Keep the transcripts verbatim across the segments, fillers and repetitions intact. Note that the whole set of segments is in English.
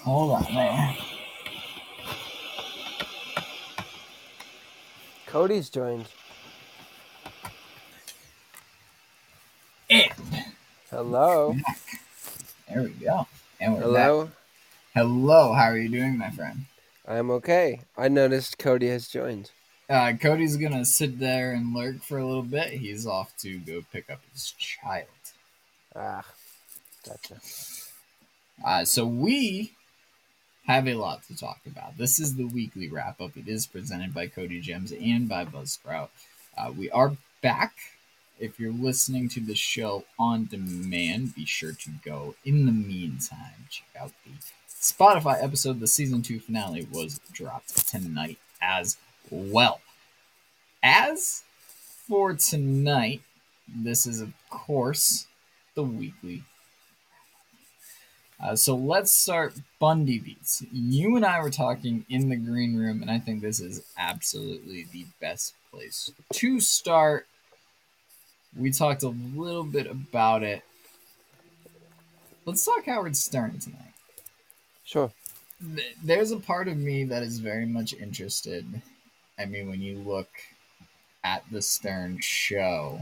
Hold on there. Cody's joined. And Hello. there we go. And we're Hello. back. Hello, how are you doing, my friend? I'm okay. I noticed Cody has joined. Uh, Cody's gonna sit there and lurk for a little bit. He's off to go pick up his child. Ah, gotcha. Uh, so we have a lot to talk about. This is the weekly wrap up. It is presented by Cody Gems and by Buzzsprout. Uh, we are back. If you're listening to the show on demand, be sure to go. In the meantime, check out the Spotify episode. The season two finale was dropped tonight as well. As for tonight, this is, of course, the weekly. Uh, so let's start Bundy Beats. You and I were talking in the green room, and I think this is absolutely the best place to start. We talked a little bit about it. Let's talk Howard Stern tonight. Sure. There's a part of me that is very much interested. I mean, when you look at the Stern show,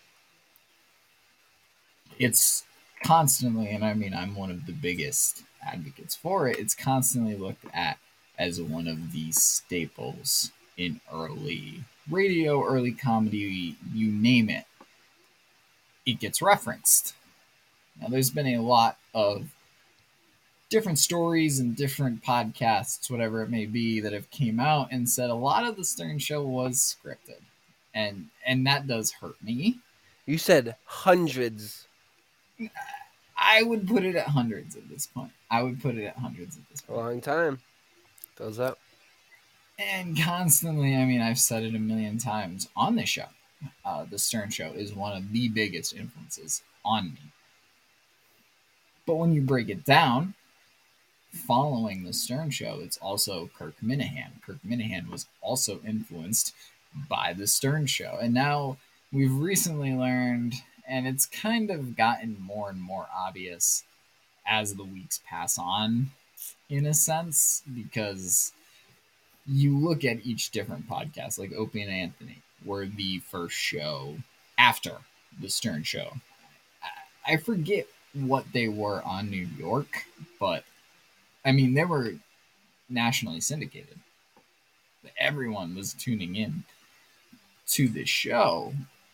it's constantly, and I mean, I'm one of the biggest advocates for it, it's constantly looked at as one of the staples in early radio, early comedy, you name it. It gets referenced. Now, there's been a lot of different stories and different podcasts, whatever it may be, that have came out and said a lot of the Stern Show was scripted, and and that does hurt me. You said hundreds. I would put it at hundreds at this point. I would put it at hundreds at this A point. long time. Goes up. And constantly, I mean, I've said it a million times on this show. Uh, the Stern Show is one of the biggest influences on me. But when you break it down, following the Stern Show, it's also Kirk Minahan. Kirk Minahan was also influenced by the Stern Show. And now we've recently learned, and it's kind of gotten more and more obvious as the weeks pass on, in a sense, because you look at each different podcast, like Opie and Anthony were the first show after the Stern Show. I forget what they were on New York, but I mean, they were nationally syndicated. Everyone was tuning in to this show.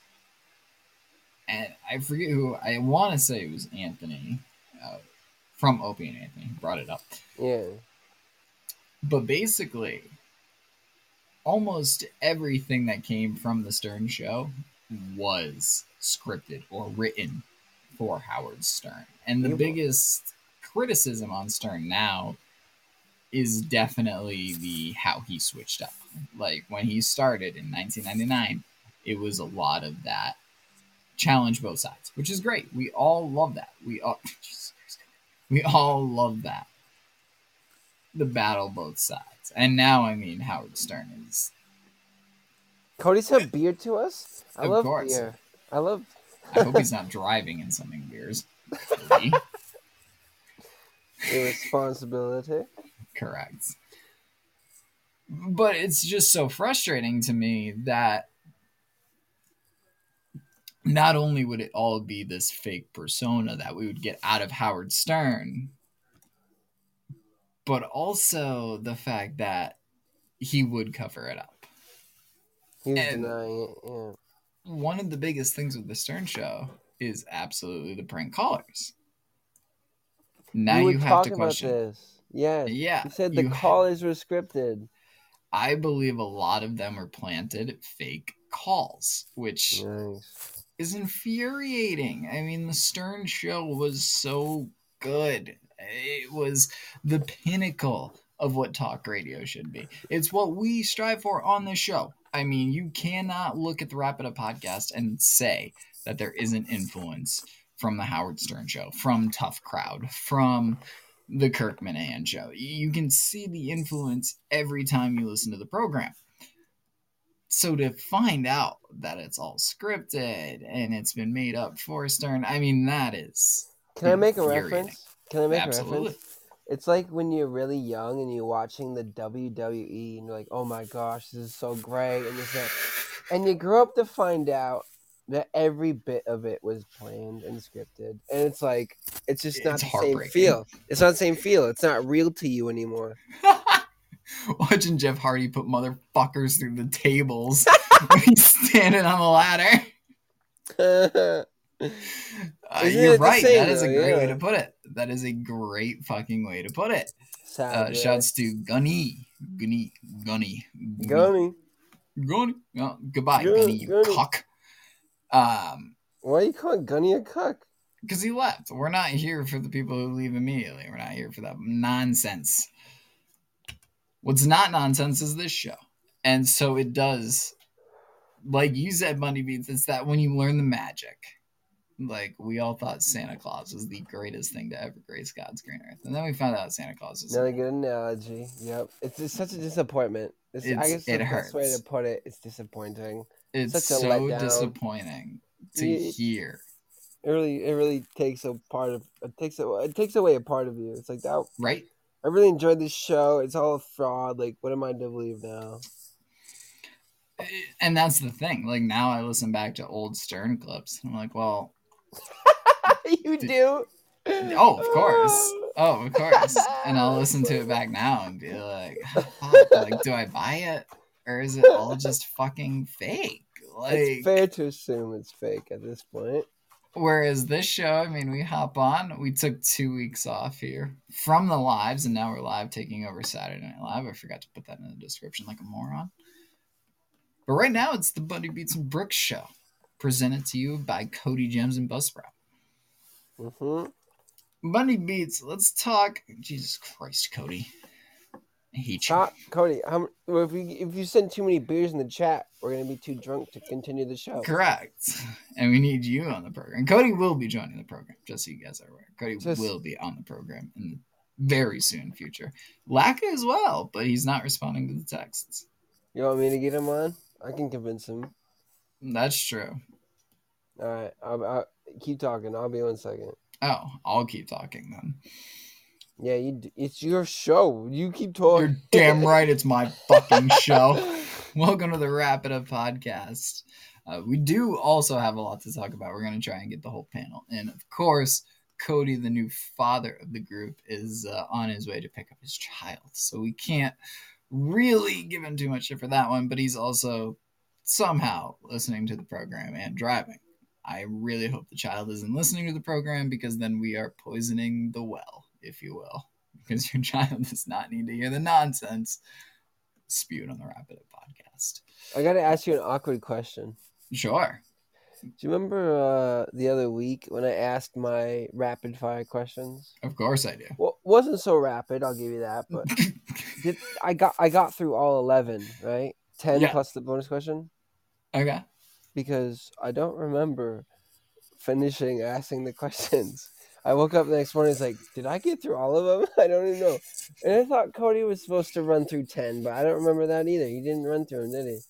And I forget who, I want to say it was Anthony uh, from Opie and Anthony who brought it up. Yeah. But basically, almost everything that came from the Stern Show was scripted or written for Howard Stern. And the You- biggest criticism on Stern now is definitely the how he switched up. Like when he started in nineteen ninety-nine, it was a lot of that challenge both sides, which is great. We all love that. We all we all love that. The battle both sides. And now, I mean, Howard Stern is, Cody sent beer to us? I Of love course. beer. I love... I hope he's not driving in something beers. Irresponsibility. Correct. But it's just so frustrating to me that not only would it all be this fake persona that we would get out of Howard Stern, but also the fact that he would cover it up. He's And- denying it, yeah. One of the biggest things with the Stern Show is absolutely the prank callers. Now we you were have talking to question. about this. Yes. Yeah, He said the you- callers were scripted. I believe a lot of them are planted fake calls, which Nice. is infuriating. I mean, the Stern Show was so good. It was the pinnacle of what talk radio should be. It's what we strive for on this show. I mean, you cannot look at the Wrap It Up podcast and say that there isn't influence from the Howard Stern Show, from Tough Crowd, from the Kirk Minahan Show. You can see the influence every time you listen to the program. So to find out that it's all scripted and it's been made up for Stern, I mean, that is Can I make a infuriating. reference? Can I make Absolutely. a reference? It's like when you're really young and you're watching the W W E and you're like, oh my gosh, this is so great. And, this, and you grow up to find out that every bit of it was planned and scripted. And it's like, it's just not It's the same heartbreaking. feel. It's not the same feel. It's not real to you anymore. Watching Jeff Hardy put motherfuckers through the tables when he's standing on the ladder. uh, Uh, you're right. That is a great yeah. way to put it. That is a great fucking way to put it. Uh, shouts to Gunny. Gunny. Gunny. Gunny. Gunny. Oh, goodbye, Gunny, Gunny you Gunny. Cuck. Um, Why are you calling Gunny a cuck? Because he left. We're not here for the people who leave immediately. We're not here for that nonsense. What's not nonsense is this show. And so it does, like you said, Monday Beats, it's that when you learn the magic. Like, we all thought Santa Claus was the greatest thing to ever grace God's green earth. And then we found out Santa Claus was... Another good analogy. Yep. It's, it's such a disappointment. It's, it's, I guess it the hurts. best way to put it, it's disappointing. It's such a so letdown. disappointing to it, hear. It really, it really takes a part of... It takes, a, it takes away a part of you. It's like that... Right? I really enjoyed this show. It's all a fraud. Like, what am I to believe now? And that's the thing. Like, now I listen back to old Stern clips. I'm like, well... You do? Oh, of course. Oh, of course. And I'll listen to it back now and be like, fuck, like, do I buy it? Or is it all just fucking fake? Like, it's fair to assume it's fake at this point. Whereas this show, I mean, we hop on. We took two weeks off here from the lives, and now we're live taking over Saturday Night Live. I forgot to put that in the description like a moron. But right now, it's the Bundy Beats and Brooks show, presented to you by Cody Gems and Buzzsprout. Mm-hmm. Bundy Beats, let's talk. Jesus Christ, Cody. I hate you. Stop, Cody. How, if, we, if you send too many beers in the chat, we're going to be too drunk to continue the show. Correct. And we need you on the program. Cody will be joining the program, just so you guys are aware. Cody just, will be on the program in the very soon future. Laka as well, but he's not responding to the texts. You want me to get him on? I can convince him. That's true. All right. I'll, I'll keep talking. I'll be one second. Oh, I'll keep talking then. Yeah, you. It's your show. You keep talking. You're damn right. It's my fucking show. Welcome to the Wrap It Up podcast. Uh, we do also have a lot to talk about. We're going to try and get the whole panel. And of course, Cody, the new father of the group, is uh, on his way to pick up his child. So we can't really give him too much shit for that one, but he's also somehow listening to the program and driving. I really hope the child isn't listening to the program, because then we are poisoning the well, if you will, because your child does not need to hear the nonsense spewed on the Wrap It Up podcast. I got to ask you an awkward question. Sure. Do you remember uh, the other week when I asked my rapid fire questions? Of course I do. Well, wasn't so rapid, I'll give you that, but did, I got I got through all eleven, right? ten yeah. plus the bonus question. Okay. Because I don't remember finishing asking the questions. I woke up the next morning and was like, did I get through all of them? I don't even know. And I thought Cody was supposed to run through ten, but I don't remember that either. He didn't run through them, did he?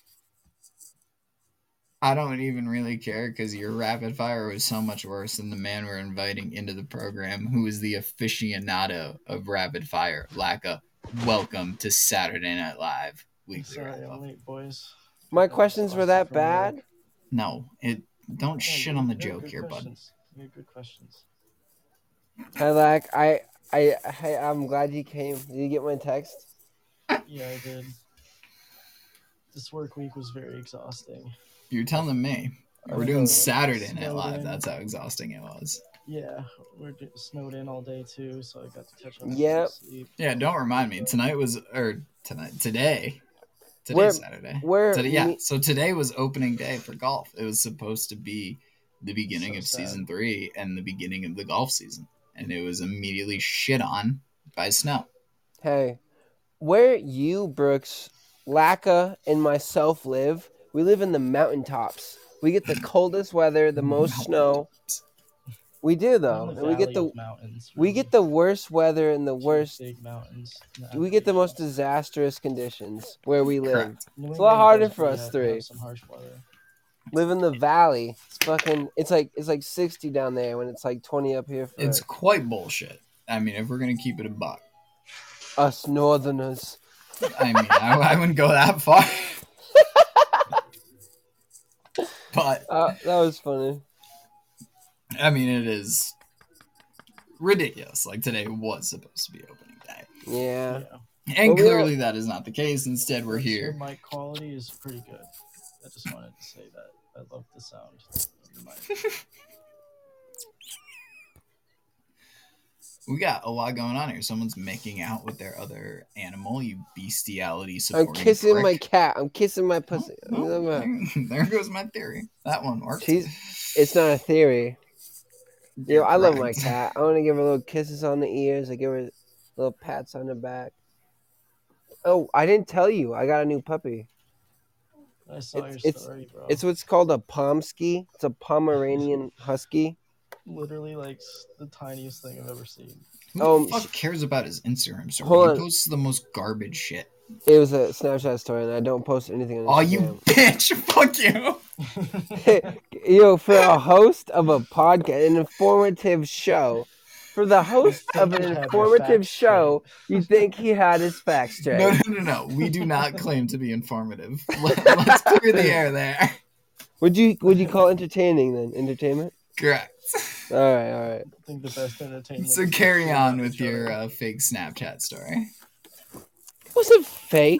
I don't even really care, because your rapid fire was so much worse than the man we're inviting into the program, who is the aficionado of rapid fire. Laka, welcome to Saturday Night Live. Weekly Sorry, I'm late, boys. My questions were that bad? No, it. Don't yeah, shit on the joke here, questions. bud. You had good questions. Hi, Lack. I, I, I, I'm glad you came. Did you get my text? Yeah, I did. This work week was very exhausting. You're telling me. We're doing Saturday Night Live. That's how exhausting it was. Yeah, we're snowed in all day too, so I got to catch up. Yep. Sleep. Yeah, don't remind me. Tonight was, or tonight, today. Today's where, Saturday. Where? Today, yeah. So today was opening day for golf. It was supposed to be the beginning so of sad. season three and the beginning of the golf season, and it was immediately shit on by snow. Hey, where you, Brooks, Laka, and myself live, we live in the mountaintops. We get the coldest weather, the most snow. We do though. And we get the mountains, we get the worst weather and the worst. Big mountains. We get the most disastrous conditions where we live. It's a lot harder for us three. Some harsh weather. Live in the valley. It's fucking. It's like it's like sixty down there when it's like twenty up here. For it's us. Quite bullshit. I mean, if we're gonna keep it a buck, Us Northerners. I mean, I, I wouldn't go that far. But Uh, that was funny. I mean, it is ridiculous. Like today was supposed to be opening day, Yeah. Yeah. and Well, we clearly that is not the case. Instead, we're Your here. mic quality is pretty good. I just wanted to say that. I love the sound of your mic. We got a lot going on here. Someone's making out with their other animal. You bestiality I'm supporting. kissing prick. my cat. I'm kissing my pussy. Oh, well, there, there goes my theory. That one works. She's. It's not a theory. Yo, I love my Correct. cat. I want to give her little kisses on the ears. I give her little pats on the back. Oh, I didn't tell you. I got a new puppy. I saw It's- your it's- story, bro. It's what's called a Pomsky. It's a Pomeranian Husky. literally like s- the tiniest thing I've ever seen. Who Um, the fuck cares about his Instagram story? hold He on. posts the most garbage shit. It was a Snapchat story, and I don't post anything on Oh, you Instagram. bitch! Fuck you! Yo, for a host of a podcast, an informative show, for the host of an You have your informative facts show, you think he had his facts straight. No, no, no, no. We do not claim to be informative. Let, let's clear the air there. Would you would you call entertaining then? Entertainment? Correct. All right, all right. I think the best entertainment. So is carry listening on to with each your other. uh, fake Snapchat story. Was it fake?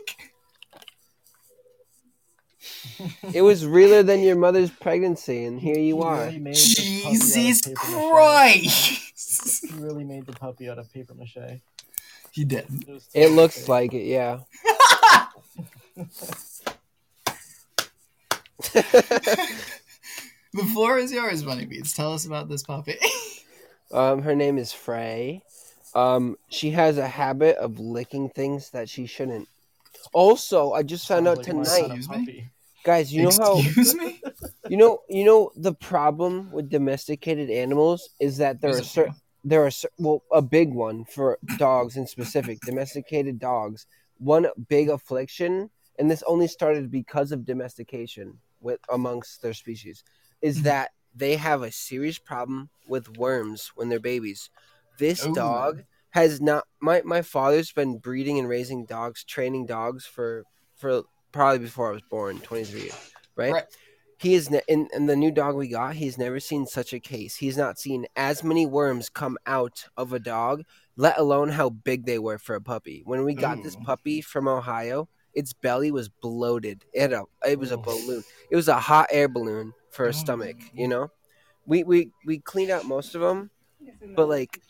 It was realer than your mother's pregnancy, and here you He are. really made the puppy out of Jesus paper mache. Christ! He really made the puppy out of paper mache. He did. It, was It looks fake. like it, yeah. The floor is yours, Bunny Beats. Tell us about this puppy. Um, her name is Frey. Um, she has a habit of licking things that she shouldn't. Also, I just found Sounds out like my tonight, kind of Excuse me? puppy. guys. You know how Excuse me? you know you know the problem with domesticated animals is that there There's are a certain few. there are cer- well a big one for dogs in specific domesticated dogs. One big affliction, and this only started because of domestication with amongst their species, is Mhm. that they have a serious problem with worms when they're babies. This Ooh. dog has not. My my father's been breeding and raising dogs, training dogs for for probably before I was born, twenty three years, right? Right. He is ne- in, in the new dog we got. He's never seen such a case. He's not seen as many worms come out of a dog, let alone how big they were for a puppy. When we got this Ooh. puppy from Ohio, its belly was bloated. It had a, it was a Oof. balloon. It was a hot air balloon for a Oh. stomach. You know, we we we cleaned out most of them, but like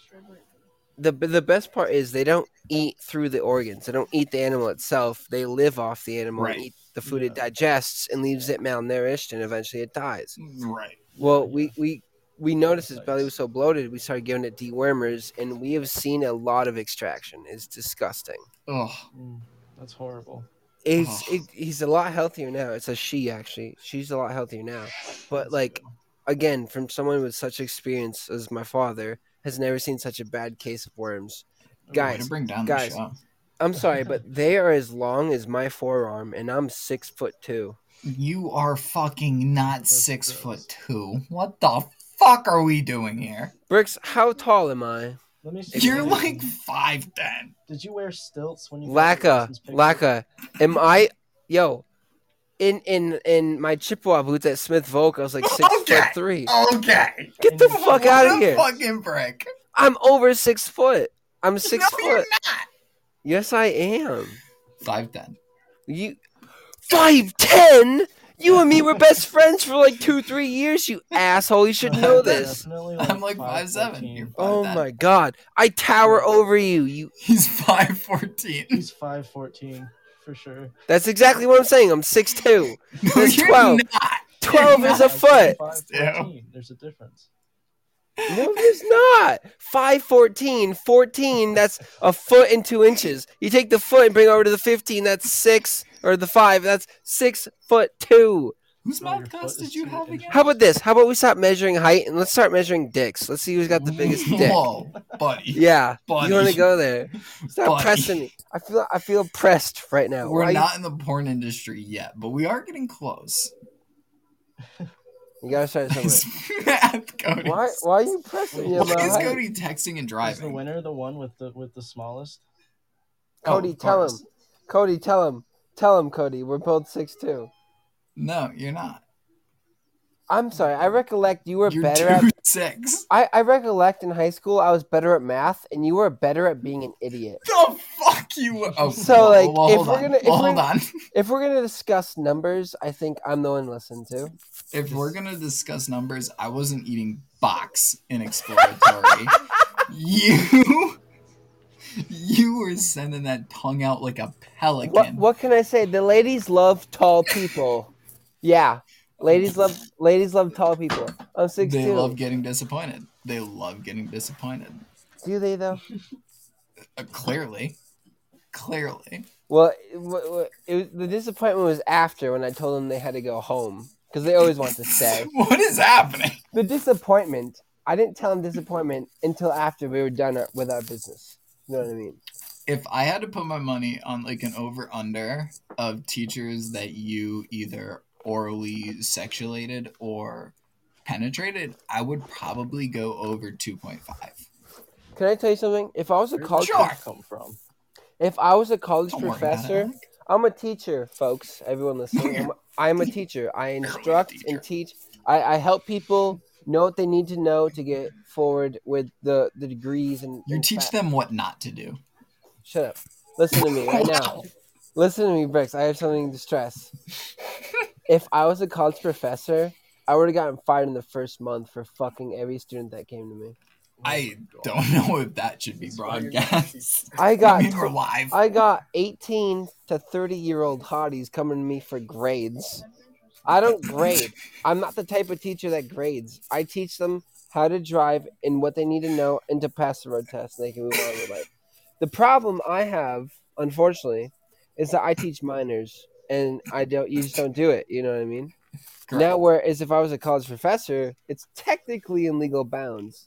the the best part is they don't eat through the organs. They don't eat the animal itself. They live off the animal and Right. eat the food it Yeah. digests and leaves it malnourished, and eventually it dies. Right. Well, Yeah, we, yeah. we we noticed his belly Parasites. was so bloated, we started giving it dewormers, and we have seen a lot of extraction. It's disgusting. Oh. Mm, that's horrible. He's Oh. it, he's a lot healthier now. It's a she actually. She's a lot healthier now. But That's like good. again, from someone with such experience as my father, has never seen such a bad case of worms. Ooh, guys, Way to bring down guys. the show. I'm sorry, but they are as long as my forearm, and I'm six foot two. You are fucking not That's six gross. foot two. What the fuck are we doing here? Bricks, how tall am I? Let me see. You're your- like five ten. Did you wear stilts when you? got your Laka, license picture? Laka, am I? Yo, in in in my Chippewa boots at Smith Volk, I was like six Okay. foot three. Okay. Get the And you- fuck out of What a here! fucking prick. I'm over six foot. I'm six no, you're foot. not. Yes, I am. Five ten. You five ten? You and me were best friends for like two, three years. You asshole! You should No, know I'm this. definitely I'm like five seven. 5'fourteen. You're five Oh ten. my god! I tower over you. You. He's five fourteen. He's five fourteen for sure. That's exactly what I'm saying. I'm six two. No, That's you're twelve. not. Twelve You're is not. a foot. five Yeah. fourteen. There's a difference. No, there's not. five fourteen, fourteen, that's a foot and two inches. You take the foot and bring it over to the fifteen, that's six, or the five, that's six foot two. Whose Bro, your math foot class is did you two have inches. again? How about this? How about we stop measuring height and let's start measuring dicks? Let's see who's got the biggest dick. Whoa, buddy. Yeah, Buddy. you want to go there? Stop Buddy. pressing me. I feel I feel pressed right now. We're Why- not in the porn industry yet, but we are getting close. You gotta start somewhere. His math code. Why? is- Why are you pressing Wait, him? Why is out? Cody texting and Is the driving? winner the one with the with the smallest? Oh, Cody, of tell him. course. Cody, tell him. Tell him, Cody. We're both six two. No, you're not. I'm sorry. I recollect you were You're better two at. six. I, I recollect in high school I was better at math, and you were better at being an idiot. The fuck you? were- Oh, So, well, like, well, if hold we're on. gonna- if well, we're hold gonna- on. If we're gonna discuss numbers, I think I'm the one to listen to. If we're gonna discuss numbers, I wasn't eating box in exploratory. you, you were sending that tongue out like a pelican. What what can I say? The ladies love tall people. Yeah, ladies love ladies love tall people. I'm six They two. love getting disappointed. They love getting disappointed. Do they though? Uh, clearly, clearly. Well, it, wa- it was, the disappointment was after when I told them they had to go home because they always want to stay. What is happening? The disappointment. I didn't tell them disappointment until after we were done our, with our business. You know what I mean? If I had to put my money on like an over under of teachers that you either orally sexuated or penetrated, I would probably go over two point five. Can I tell you something? If I was a Where did college, Sure. that come from? if I was a college Don't worry about professor, it. I'm a teacher, folks. Everyone listening, I'm a, I'm a teacher. I instruct teacher. and teach. I, I help people know what they need to know to get forward with the, the degrees and. You and teach fa- them what not to do. Shut up. Listen to me right now. Wow. Listen to me, Bricks. I have something to stress. If I was a college professor, I would have gotten fired in the first month for fucking every student that came to me. I don't know if that should be broadcast. I got I mean, we're tw- live. I got eighteen to thirty year old hotties coming to me for grades. I don't grade. I'm not the type of teacher that grades. I teach them how to drive and what they need to know and to pass the road test and they can move on with life. The problem I have, unfortunately, is that I teach minors and I don't you just don't do it. You know what I mean? Correct. Now, whereas if I was a college professor, it's technically in legal bounds.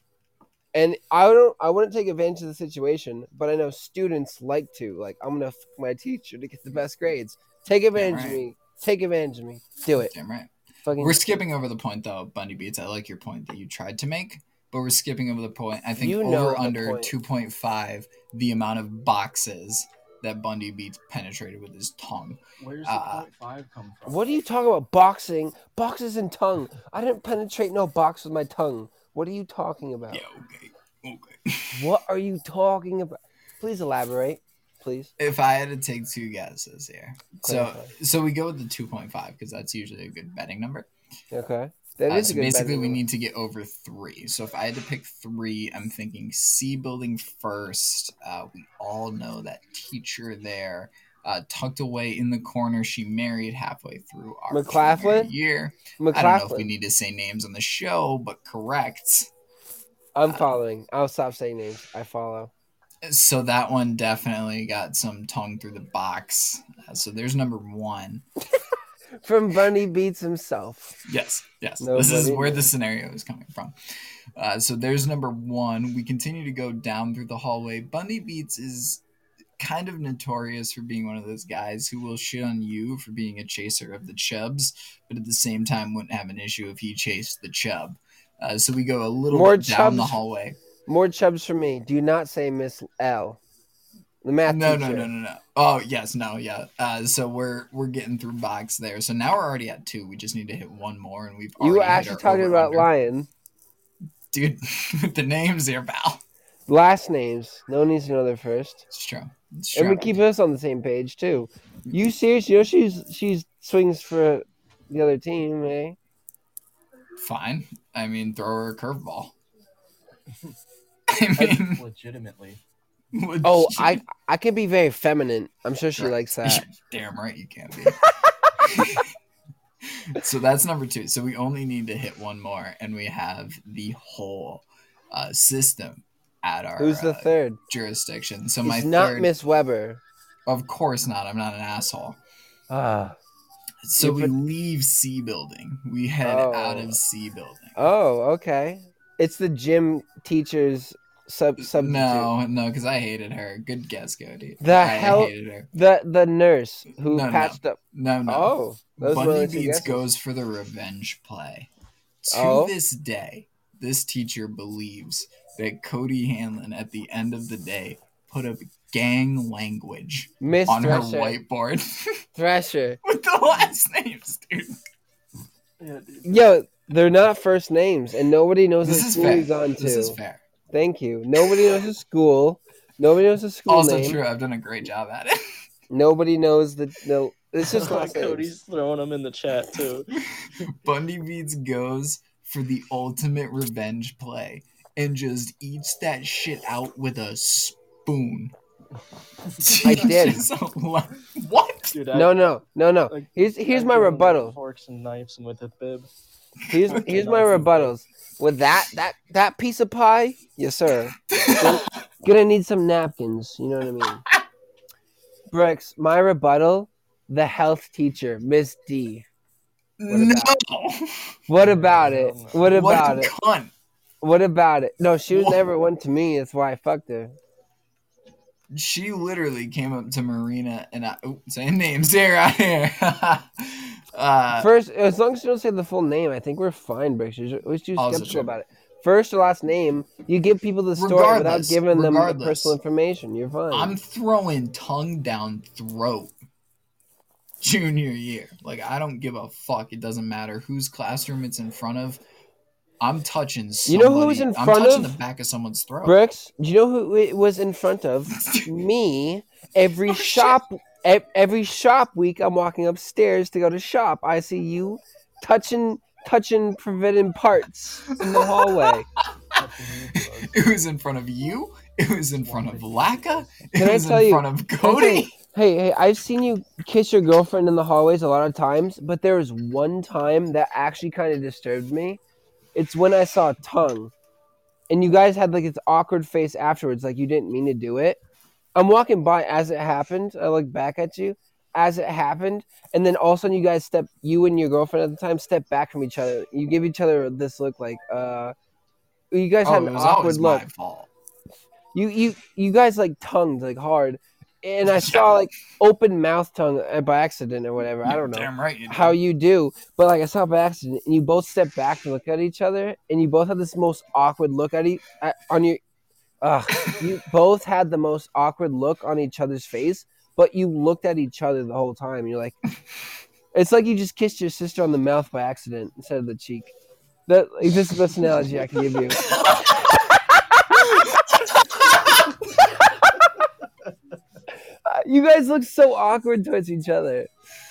And I don't, I wouldn't take advantage of the situation, but I know students like to. Like, I'm gonna fuck my teacher to get the best grades. Take advantage right. of me. Take advantage of me. Do it. Damn right. Fucking. We're skipping over the point though, Bundy Beats. I like your point that you tried to make, but we're skipping over the point. I think You know over the under point. two point five, the amount of boxes that Bundy Beats penetrated with his tongue. Where's the Uh, point five come from? What are you talking about? Boxing, boxes and tongue. I didn't penetrate no box with my tongue. What are you talking about? Yeah, okay. Okay. What are you talking about? Please elaborate, please. If I had to take two guesses here. So Clarify. so we go with the two point five because that's usually a good betting number. Okay, that Uh, is a so good basically, betting we number. need to get over three. So if I had to pick three, I'm thinking C building first. Uh, we all know that teacher there, uh, tucked away in the corner. She married halfway through our McLaughlin? junior year. I don't know if we McLaughlin. need to say names on the show, but correct. I'm following. I'll stop saying names. I follow. So that one definitely got some tongue through the box. Uh, so there's number one. From Bunny Beats himself. Yes, yes. Nobody This is where knew. the scenario is coming from. Uh, so there's number one. We continue to go down through the hallway. Bundy Beats is kind of notorious for being one of those guys who will shit on you for being a chaser of the chubs, but at the same time wouldn't have an issue if he chased the chub. Uh, so we go a little More bit down the chubs- hallway. More chubs for me. Do not say Miss L. The math No, teacher. no, no, no, no. Oh, yes, no, yeah. Uh, so we're we're getting through box there. So now we're already at two. We just need to hit one more, and we've You were already hit actually our talking about over-under. Lion. Dude, with the names here, pal. Last names. No one needs to know their first. It's true. It's And true. we keep us on the same page too. You serious? You know she's she's swings for the other team, eh? Fine. I mean, throw her a curveball. I Like, mean, legitimately. Oh, I I can be very feminine. I'm sure she Right. likes that. Damn right you can be. So that's number two. So we only need to hit one more, and we have the whole uh, system at our Who's the uh, third? jurisdiction. So my It's not third, Miss Weber. of course not. I'm not an asshole. Ah. So You we put- leave C building. We head Oh. out of C building. Oh, okay. It's the gym teacher's sub substitute. No, no, because I hated her. Good guess, Cody. The I hell- hated her. The the nurse who No, no. patched up. No, no. Oh, those were Bunny only two Beats guesses. goes for the revenge play. To Oh. this day, this teacher believes that Cody Hanlon, at the end of the day, put up gang language Miss on her Thresher. whiteboard Thresher. with the last names, dude. Yeah, dude. Yo, they're not first names, and nobody knows This what is school fair. he's on to. This is fair. Thank you. Nobody knows his school. Nobody knows his school Also name. true. I've done a great job at it. Nobody knows the no. It's just last names. Cody's throwing them in the chat too. Bundy Beats goes for the ultimate revenge play and just eats that shit out with a spoon. I did. Just a lo- What? Dude, I, No, no, no, no. like, Here's here's I'd my give him, like, rebuttal. Forks and knives and with a bib. Here's here's my rebuttals. With that that that piece of pie, yes sir. Gonna, gonna need some napkins. You know what I mean? Brooks, my rebuttal. The health teacher, Miss D. No. What about it? What about what a it? cunt. What about it? No, she was What? never one to me. That's why I fucked her. She literally came up to Marina and I, oh, saying names here, out here. uh, First, as long as you don't say the full name, I think we're fine, Brooks. You're always too Also skeptical true. about it. First or last name, you give people the story without Regardless, giving them the regardless. personal information. You're fine. I'm throwing tongue down throat junior year. Like, I don't give a fuck. It doesn't matter whose classroom it's in front of. I'm touching somebody. You know who was in I'm front touching of? the back of someone's throat. Brooks, do you know who it was in front of? Me. Every Oh, shit. shop, e- every shop week, I'm walking upstairs to go to shop. I see you touching, touching forbidden parts in the hallway. It was in front of you. It was in front of Laka. It Can I was tell in you- front of Can I tell you- Cody. Hey, hey, I've seen you kiss your girlfriend in the hallways a lot of times, but there was one time that actually kind of disturbed me. It's when I saw a tongue, and you guys had like this awkward face afterwards, like you didn't mean to do it. I'm walking by as it happened. I look back at you as it happened, and then all of a sudden you guys step, you and your girlfriend at the time, step back from each other. You give each other this look like, uh, you guys Oh, had it an was awkward always look. my fault. You you you guys like tongued like hard, and I saw like open mouth tongue uh, by accident or whatever. I don't know Damn right you how did. you do, but like I saw it by accident, and you both stepped back to look at each other, and you both had this most awkward look at each at, on your. Uh, you both had the most awkward look on each other's face, but you looked at each other the whole time. And you're like, it's like you just kissed your sister on the mouth by accident instead of the cheek. That like, this is the best analogy I can give you. Uh, you guys look so awkward towards each other.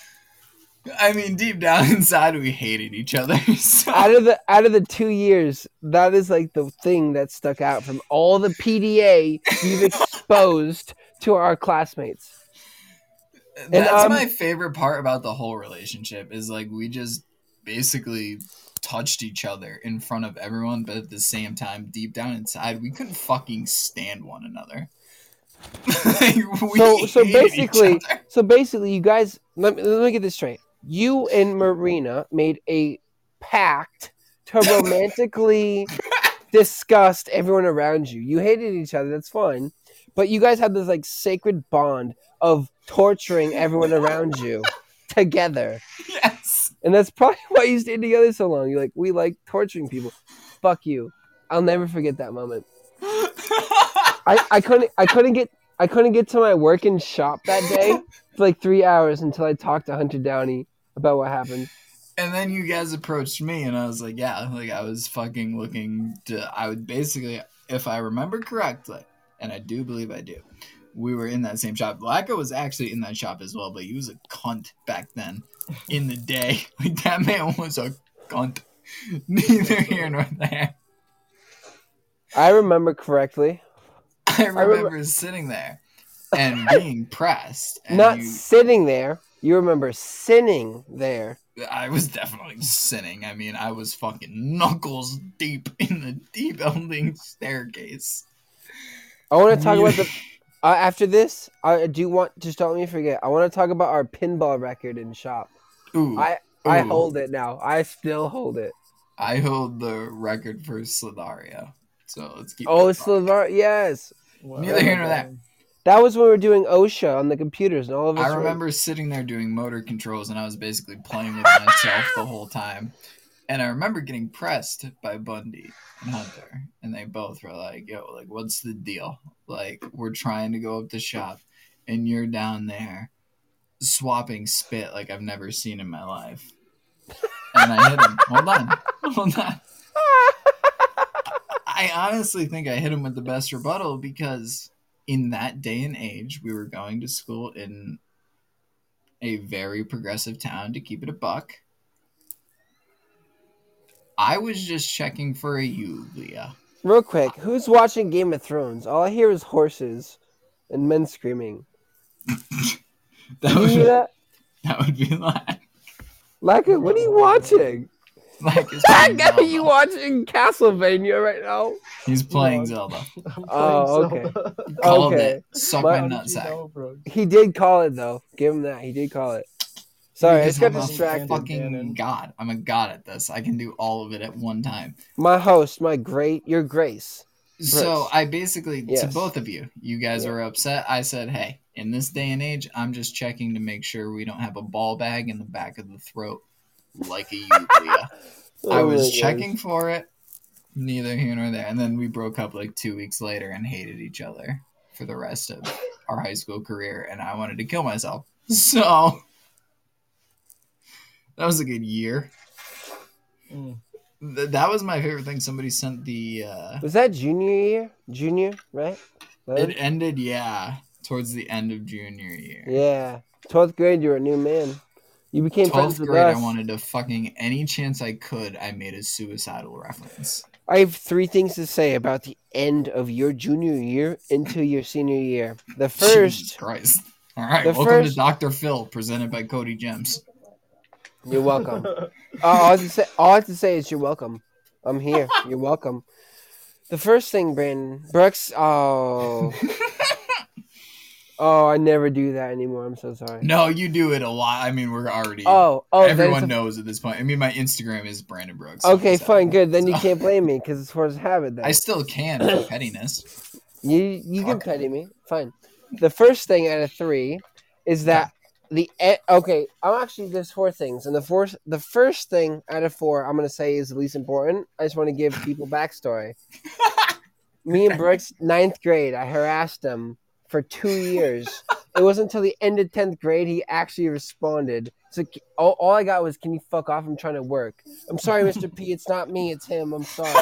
I mean, deep down inside, we hated each other. So. Out of the out of the two years, that is like the thing that stuck out from all the P D A you've exposed to our classmates. That's um, my favorite part about the whole relationship is like we just basically touched each other in front of everyone, but at the same time, deep down inside, we couldn't fucking stand one another. Like, we So so hated each basically, other. so basically, you guys let me let me get this straight. You and Marina made a pact to romantically disgust everyone around you. You hated each other, that's fine, but you guys had this like sacred bond of torturing everyone around you together. Yes. And that's probably why you stayed together so long. You're like, we like torturing people. Fuck you. I'll never forget that moment. I, I couldn't I couldn't get I couldn't get to my work and shop that day for like three hours until I talked to Hunter Downey about what happened. And then you guys approached me, and I was like, yeah, like I was fucking looking to. I would basically, if I remember correctly, and I do believe I do, we were in that same shop. Laka was actually in that shop as well, but he was a cunt back then in the day. Like, that man was a cunt. Neither here nor there. I remember correctly. I remember, remember- sitting there and being pressed. And Not you, sitting there. You remember sinning there. I was definitely sinning. I mean, I was fucking knuckles deep in the deep building staircase. I want to talk about the. Uh, after this, I do want. Just don't let me forget. I want to talk about our pinball record in shop. Ooh, I I ooh. hold it now. I still hold it. I hold the record for Slitharia. So let's keep. Oh, it it's going. LeVar. Yes. Wow. Neither here nor there. That was when we were doing OSHA on the computers, and all of us. I were- remember sitting there doing motor controls, and I was basically playing with myself the whole time. And I remember getting pressed by Bundy and Hunter, and they both were like, "Yo, like, what's the deal? Like, we're trying to go up the shop, and you're down there swapping spit like I've never seen in my life." And I hit him. Hold on, hold on. I honestly think I hit him with the best rebuttal because in that day and age, we were going to school in a very progressive town, to keep it a buck. I was just checking for a you, Leah. Real quick, who's watching Game of Thrones? All I hear is horses and men screaming. That You would, hear that? that would be like, Laka, what are you watching? like it's I playing got you Zelda. watching Castlevania right now. He's playing No. Zelda. I'm playing Oh, okay. Zelda. Called Okay. it. Suck My- my How did you nutsack. know, bro? He did call it though. Give him that. He did call it. Sorry, I Because just got I'm a distracted. fucking Gannon. god. I'm a god at this. I can do all of it at one time. My host, my great, your grace. So Brooks. I basically, to Yes. both of you, you guys Yeah. were upset. I said, hey, in this day and age, I'm just checking to make sure we don't have a ball bag in the back of the throat like a euplia. I Oh was my gosh. checking for it, neither here nor there. And then we broke up like two weeks later and hated each other for the rest of our high school career. And I wanted to kill myself. So that was a good year. Mm. Th- that was my favorite thing. Somebody sent the. Uh, Was that junior year? Junior, right? it ended, yeah, towards the end of junior year. Yeah. twelfth grade, you were a new man. You became friends twelfth with grade, us. I wanted to fucking any chance I could. I made a suicidal reference. I have three things to say about the end of your junior year into your senior year. The Jesus first, Christ. All right, the welcome first- to Doctor Phil, presented by Cody Gems. you're welcome. Uh, all, I have to say, all I have to say is you're welcome. I'm here. You're welcome. The first thing, Brandon Brooks. Oh, oh, I never do that anymore. I'm so sorry. No, you do it a lot. I mean, we're already. Oh, oh, then everyone it's a- knows at this point. I mean, my Instagram is Brandon Brooks. so Okay, it's fine, out. good. Then you So- can't blame me because it's forced habit. Then I still can for pettiness. you you can Fuck. petty me. Fine. The first thing out of three is that the e- okay. I'm actually there's four things, and the fourth the first thing out of four I'm gonna say is the least important. I just want to give people backstory. Me and Brooks, ninth grade, I harassed him for two years. It wasn't until the end of tenth grade he actually responded. So all, all I got was, "Can you fuck off? I'm trying to work." I'm sorry, Mister P. It's not me. It's him. I'm sorry.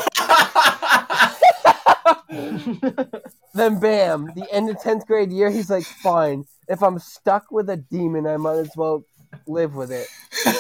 Then bam, the end of tenth grade year, he's like, fine. If I'm stuck with a demon, I might as well live with it.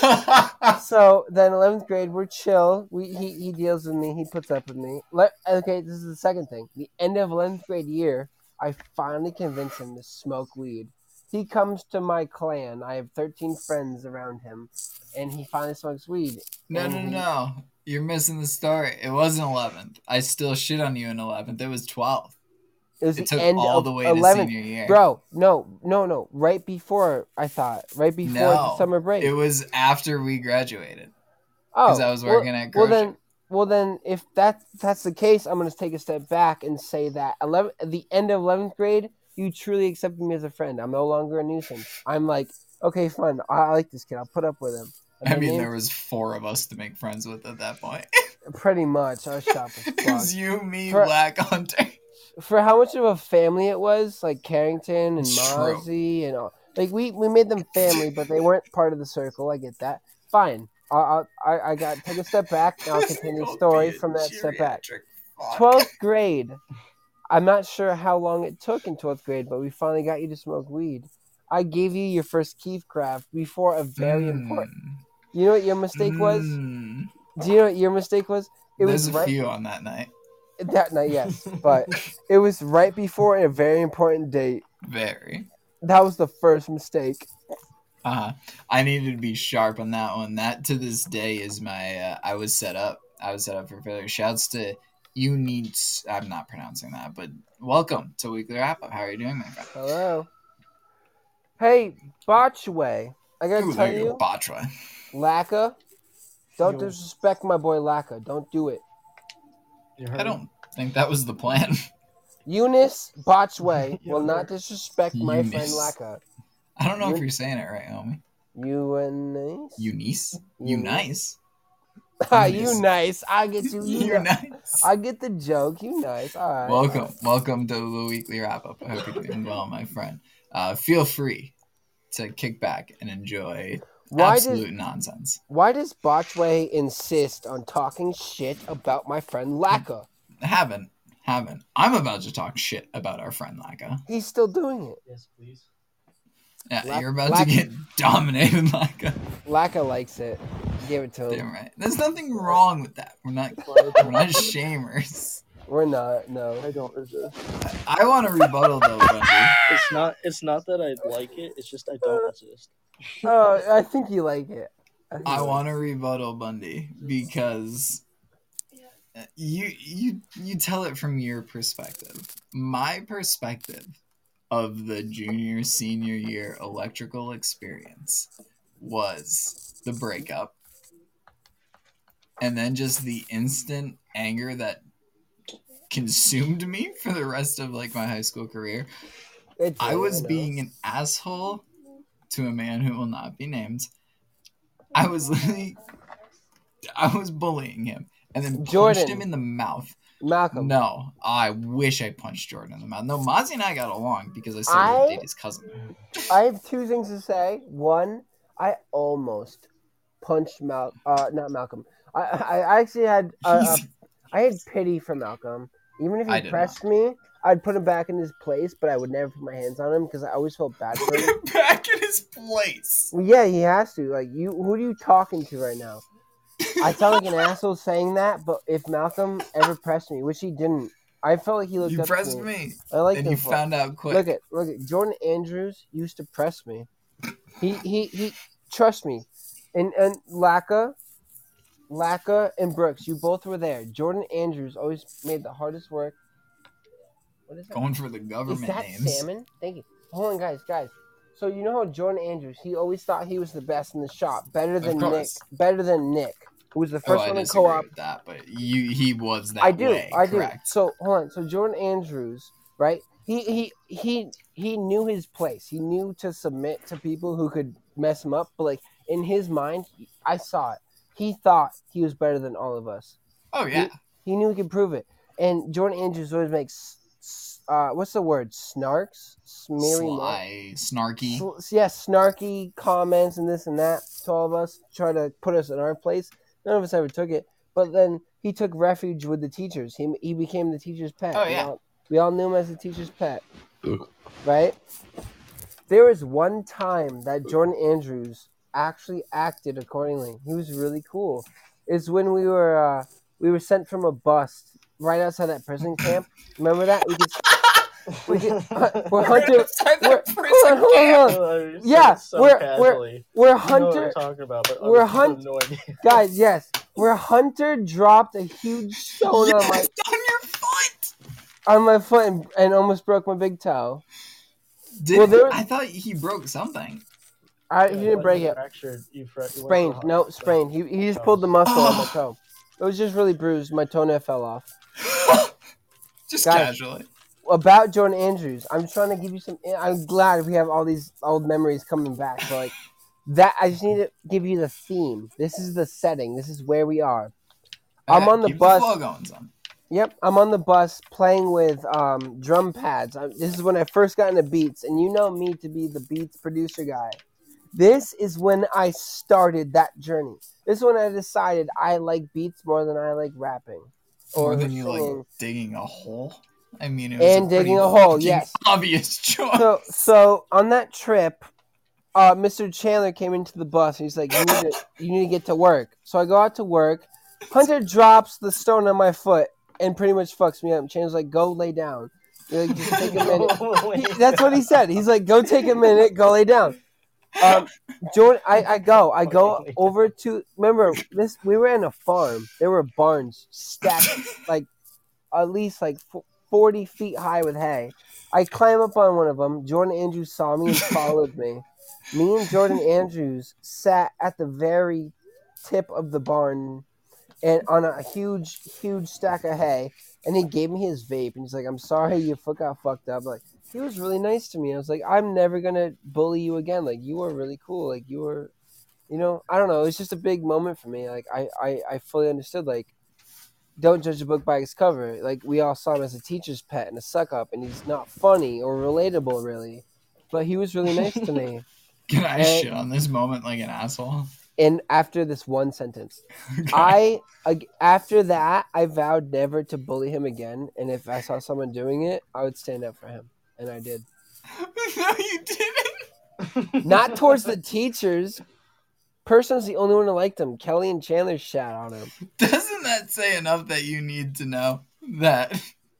So then eleventh grade, we're chill. We he, he deals with me. He puts up with me. Let, okay, this is the second thing. The end of eleventh grade year, I finally convince him to smoke weed. He comes to my clan. I have thirteen friends around him, and he finally smokes weed. no, no, no. You're missing the story. It wasn't eleventh. I still shit on you in eleventh. It was twelfth. It was It the took end all of the way eleventh. to senior year. Bro, no, no, no. Right before, I thought. Right before the No, summer break. It was after we graduated. oh, Because I was working well, at well Grocery. then, well then, if that that's the case, I'm gonna take a step back and say that eleven, at the end of eleventh grade, you truly accepted me as a friend. I'm no longer a nuisance. I'm like, okay, fine. I, I like this kid. I'll put up with him. And I mean, named- there was four of us to make friends with at that point. pretty much. I was shocked as It was fuck. you, me, For- Black Hunter. For how much of a family it was, like Carrington and It's true. Mozzie and all. Like we, we made them family, but they weren't part of the circle. I get that. Fine. I I I I got take a step back and I'll continue the story from that step back. Fuck. twelfth grade. I'm not sure how long it took in twelfth grade, but we finally got you to smoke weed. I gave you your first Keef craft before a very important. You know what your mistake was? Mm. Do you know what your mistake was? It There's was a right few on that night. that night, yes, but it was right before a very important date. Very. That was the first mistake. Uh-huh. I needed to be sharp on that one. That to this day is my. Uh, I was set up. I was set up for failure. Shouts to you need. I'm not pronouncing that, but welcome to Weekly Wrap Up. How are you doing, my friend? Hello. Hey, Botchway. I gotta Ooh, tell there you you, go, Batra. Lacka, don't Yo. disrespect my boy Lacka. Don't do it. You I heard? don't think that was the plan. Eunice Botchway Yo, will not they're- disrespect my friend Eunice. Laka. I don't know if You- you're saying it right, homie. Eunice? Eunice? You Eunice? nice? Ah, Eunice. you nice. I get you. You You're ni- nice. I get the joke. You nice. All right. Welcome, welcome to the weekly wrap up. I hope you're doing well, my friend. Uh, feel free to kick back and enjoy Why absolute does nonsense. Why does Botchway insist on talking shit about my friend Laka? Haven't, haven't. I'm about to talk shit about our friend Laka. He's still doing it. Yes, please. Yeah, Lak- you're about Lak- to get dominated, Laka. Laka likes it. Give it to him. Damn right. There's nothing wrong with that. We're not, we're not shamers. We're not. No. I don't resist. I, I want to rebuttal though, Bundy. It's not. It's not that I like it. It's just I don't resist. Oh, I think you like it. think I you like want to rebuttal Bundy because you you you tell it from your perspective. My perspective of the junior senior year electrical experience was the breakup and then just the instant anger that consumed me for the rest of like my high school career. it. I did, was know. being an asshole to a man who will not be named. I was literally, I was bullying him and then punched Jordan. him in the mouth. Malcolm. No, I wish I punched Jordan in the mouth. No, Mozzie and I got along because I I- started to date his cousin. I have two things to say. One, I almost punched Mal. Uh, not Malcolm. I I actually had uh, uh, I had pity for Malcolm. Even if I he did pressed me, I'd put him back in his place, but I would never put my hands on him because I always felt bad for him. Back in his place. Well, yeah, he has to. Like, you, who are you talking to right now? I sound like an asshole saying that, but if Malcolm ever pressed me, which he didn't, I felt like he looked You up pressed to me. me, I liked and him you for it. found out quick. Look at look at Jordan Andrews used to press me. He he he. Trust me, and and Laka, Laka and Brooks, you both were there. Jordan Andrews always made the hardest work. What is that? Going for the Is government that names. salmon? Thank you. Hold on, guys, guys. So you know how Jordan Andrews, he always thought he was the best in the shop, better than Nick, course. better than Nick, who was the Oh, first I one in disagree co-op. with that, but you he was that I do, way. I do. Correct. So hold on. So Jordan Andrews, right? He he he he knew his place. He knew to submit to people who could mess him up. But like in his mind, I saw it. He thought he was better than all of us. Oh yeah. He knew he could prove it. And Jordan Andrews always makes, uh, what's the word? Snarks, smeary, Sly, snarky. Sl- yeah, snarky comments and this and that to all of us, try to put us in our place. None of us ever took it. But then he took refuge with the teachers. He he became the teacher's pet. Oh, We yeah. all, we all knew him as the teacher's pet. Right? There was one time that Jordan Andrews actually acted accordingly. He was really cool. It's when we were uh, we were sent from a bus right outside that prison camp. Remember that? We could, we could, we're Hunter. Outside that We're, prison hold on, hold on, hold on. Oh, you said Yeah, it so we're- casually. We're You know what Hunter. we're talking about, but we're other people Hunt- have no idea. Guys, yes. Where Hunter dropped a huge stone Yes, on my on your foot. on my foot and, and almost broke my big toe. Did Well, there- I thought he broke something. I, Yeah, he didn't but break you it. Fractured. You fra- you went Sprained. to the No, hospital. sprained. He, he just Oh. pulled the muscle on my Oh. toe. It was just really bruised. My toenail fell off. Just Guys. casually. About Jordan Andrews, I'm trying to give you some. I'm glad we have all these old memories coming back. But like that, I just need to give you the theme. This is the setting. This is where we are. I'm Okay, on the keep bus. The flow going, son. Yep, I'm on the bus playing with um, drum pads. I, this is when I first got into beats, and you know me to be the beats producer guy. This is when I started that journey. This is when I decided I like beats more than I like rapping. More Or than you singing. like digging a hole. I mean, it was And a pretty digging a hole, fucking yes. obvious choice. So, so on that trip, uh, Mister Chandler came into the bus and he's like, "You need to, you need to get to work." So I go out to work. Hunter drops the stone on my foot and pretty much fucks me up. Chandler's like, "Go lay down." You're like, "Just take a minute." He, that's what he said. He's like, "Go take a minute. Go lay down." Um, Jordan, I, I go, I go over to. Remember this? We were in a farm. There were barns stacked like at least like f- forty feet high with hay. I climb up on one of them. Jordan Andrews saw me and followed me. Me and Jordan Andrews sat at the very tip of the barn. and on a huge, huge stack of hay. And he gave me his vape, and he's like, "I'm sorry, your foot got fucked up." Like, he was really nice to me. I was like, "I'm never gonna bully you again. Like, you were really cool. Like, you were, you know, I don't know. It was just a big moment for me. Like, I, I, I fully understood. Like, don't judge a book by its cover. Like, we all saw him as a teacher's pet and a suck up, and he's not funny or relatable, really. But he was really nice to me. Can I And- shit on this moment like an asshole? And after this one sentence, Okay. I ag- after that I vowed never to bully him again. And if I saw someone doing it, I would stand up for him, and I did. No, you didn't. Not towards the teachers. Person was the only one who liked him. Kelly and Chandler shat on him. Doesn't that say enough that you need to know that?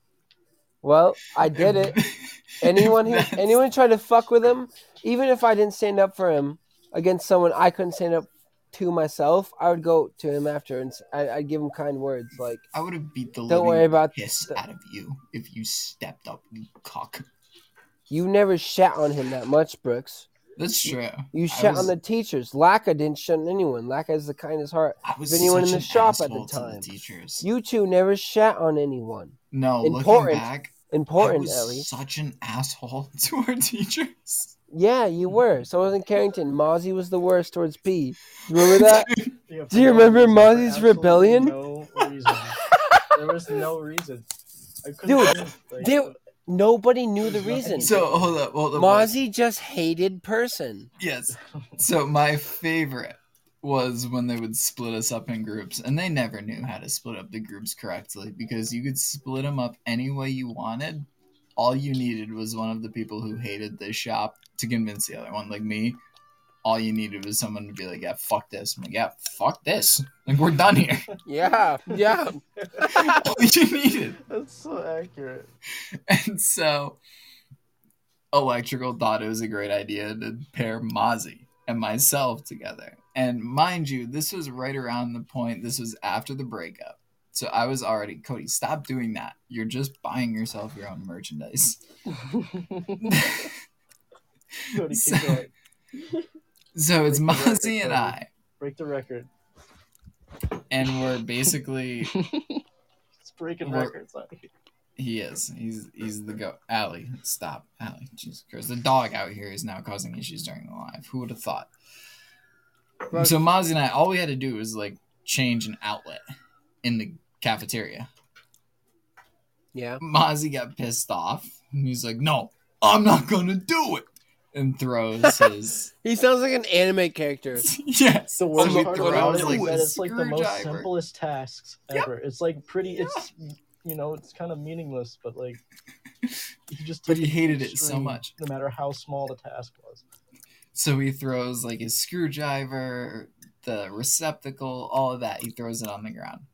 Well, I did it. Anyone who That's- anyone who tried to fuck with him, even if I didn't stand up for him against someone I couldn't stand up to myself, I would go to him after and s- I, I'd give him kind words like, I would have beat the Don't living worry about piss the- out of you if you stepped up, you cock. "You never shat on him that much, Brooks. That's true. You I shat was- on the teachers. Laka didn't shit on anyone. Laka has the kindest heart. I was of anyone in such the an shop at the asshole to time. teachers. You two never shat on anyone. No, Important. looking back, I Important, was Ellie. such an asshole to our teachers. Yeah, you were. So wasn't Carrington. Mozzie was the worst towards P. You remember that? Yeah, Do you for no remember reason, for Mozzie's absolutely rebellion? No reason. There was no reason. I couldn't Dude, think, like, there- Nobody knew the There's nothing- reason. So hold up, hold up. Mozzie just hated person. Yes. So my favorite was when they would split us up in groups, and they never knew how to split up the groups correctly because you could split them up any way you wanted. All you needed was one of the people who hated the shop to convince the other one, like me. All you needed was someone to be like, "Yeah, fuck this." I'm like, "Yeah, fuck this." Like, we're done here. Yeah, yeah. All you needed. That's so accurate. And so Electrical thought it was a great idea to pair Mozzie and myself together. And mind you, this was right around the point, this was after the breakup. So I was already, Cody, stop doing that. You're just buying yourself your own merchandise. Cody, So- keep going. So it's Break the record, Mozzie and Cody. I, Break the record. and we're basically, It's breaking We're- records. Out here. he is, he's he's the go. Allie, stop, Allie, Jesus Christ. The dog out here is now causing issues during the live. Who would have thought? Bro, So Mozzie and I, all we had to do was like change an outlet in the cafeteria. yeah. Mozzie got pissed off. And he's like, "No, I'm not gonna do it," and throws his He sounds like an anime character. yes. The worst So he part throws about it is like that a it's like the most screwdriver. simplest tasks Yep. ever. It's like pretty. It's you know, it's kind of meaningless, but like he just. But took he it to hated the it so extreme, much. no matter how small the task was. So he throws like his screwdriver, the receptacle, all of that. He throws it on the ground.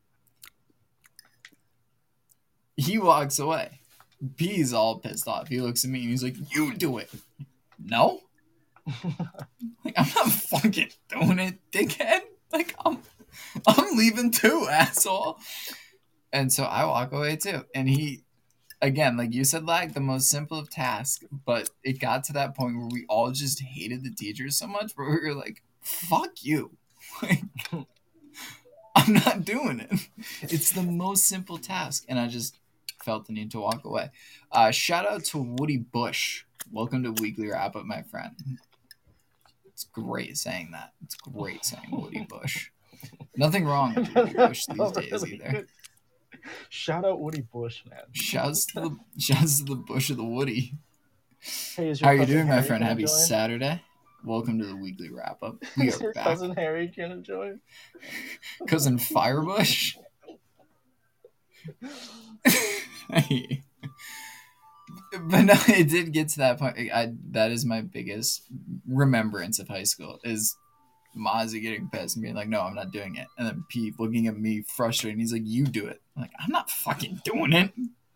He walks away. B's all pissed off. He looks at me and he's like, "You do it." No. Like, I'm not fucking doing it, dickhead. Like, I'm, I'm leaving too, asshole. And so I walk away too. And he, again, like you said, like the most simple of tasks, but it got to that point where we all just hated the teachers so much, where we were like, "Fuck you." Like, I'm not doing it. It's the most simple task, and I just felt the need to walk away. Uh, shout out to Woody Bush. Welcome to Weekly Wrap Up, my friend. It's great saying that. It's great saying Woody Bush. Nothing wrong with Woody Bush these days Really either. good. Shout out Woody Bush, man. Shouts to the shouts to the Bush of the Woody. Hey, is How your are you cousin doing, my Harry friend? gonna Happy join? Saturday. Welcome to the Weekly Wrap Up. We Is are your back. cousin Harry gonna join? Cousin Firebush. Hey. But no, it did get to that point. I that is my biggest remembrance of high school is Mozzie getting pissed and being like, "No, I'm not doing it," and then Pete looking at me frustrated. And he's like, "You do it." I'm like, "I'm not fucking doing it."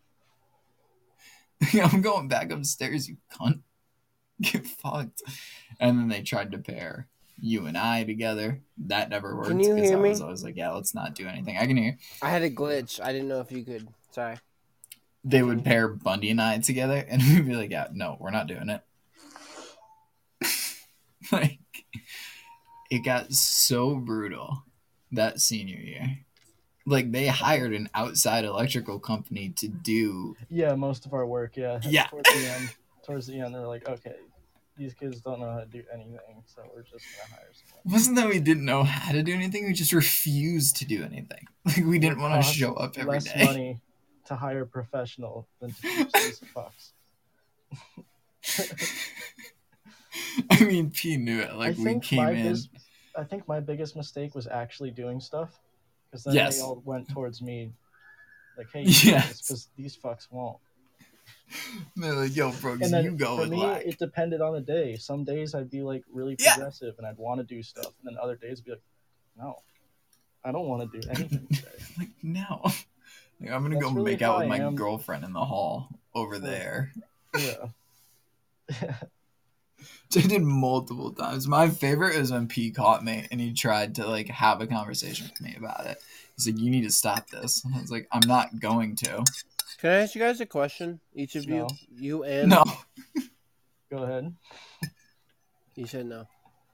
I'm going back upstairs, you cunt. Get fucked. And then they tried to pair you and I together. That never worked. Can you 'cause hear I me? was always like, "Yeah, let's not do anything." I can hear. I had a glitch. I didn't know if you could. Sorry. They would pair Bundy and I together, and we'd be like, "Yeah, no, we're not doing it." Like, it got so brutal that senior year. Like they hired an outside electrical company to do. Yeah, most of our work. Yeah. Yeah. Towards the end, towards the end, they're like, okay, these kids don't know how to do anything, so we're just gonna hire someone. Wasn't that we didn't know how to do anything? We just refused to do anything. Like we didn't It want to costs show up every less day. money to hire a professional than to teach these fucks. I mean, P knew it. Like I we think came my in. bis- I think my biggest mistake was actually doing stuff, because then Yes. they all went towards me, like, "Hey, Yes. because these fucks won't." They're like, yo, bro, And then you go for with me, Lack. it depended on the day. Some days I'd be like really Yeah. progressive and I'd want to do stuff, and then other days I'd be like, "No, I don't want to do anything today." Like, no. Like, I'm gonna That's go really make out how with I my am. girlfriend in the hall over there. Yeah. I did multiple times. My favorite is when P caught me and he tried to like have a conversation with me about it. He's like, "You need to stop this." And I was like, "I'm not going to." Can I ask you guys a question? Each of you, No. you and No. Go ahead. you said no.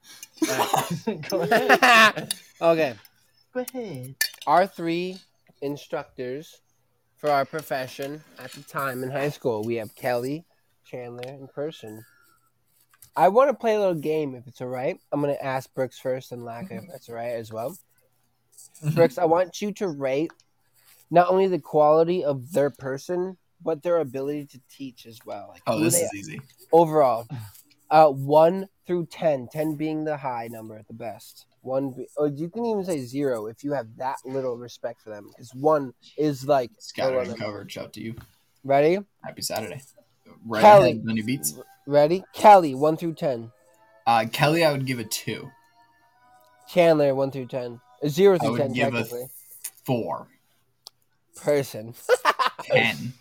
Go ahead. Okay, Go ahead. our three instructors for our profession at the time in high school, we have Kelly, Chandler, and Person. I want to play a little game if it's all right. I'm going to ask Brooks first and Laka if that's all right as well. Brooks, I want you to rate not only the quality of their person, but their ability to teach as well. Like, Oh, who this they is easy. overall. Uh, one through ten, ten being the high number at the best. One, be, or you can even say zero if you have that little respect for them, because one is like Scattered lower and number. covered. Shout to you. Ready? Happy Saturday. Right Kelly. ahead, Bunny Beats. Ready? Kelly, one through ten. Uh, Kelly, I would give a two. Chandler, one through ten. Uh, Zero I through would ten, give a technically. four. Person. Ten.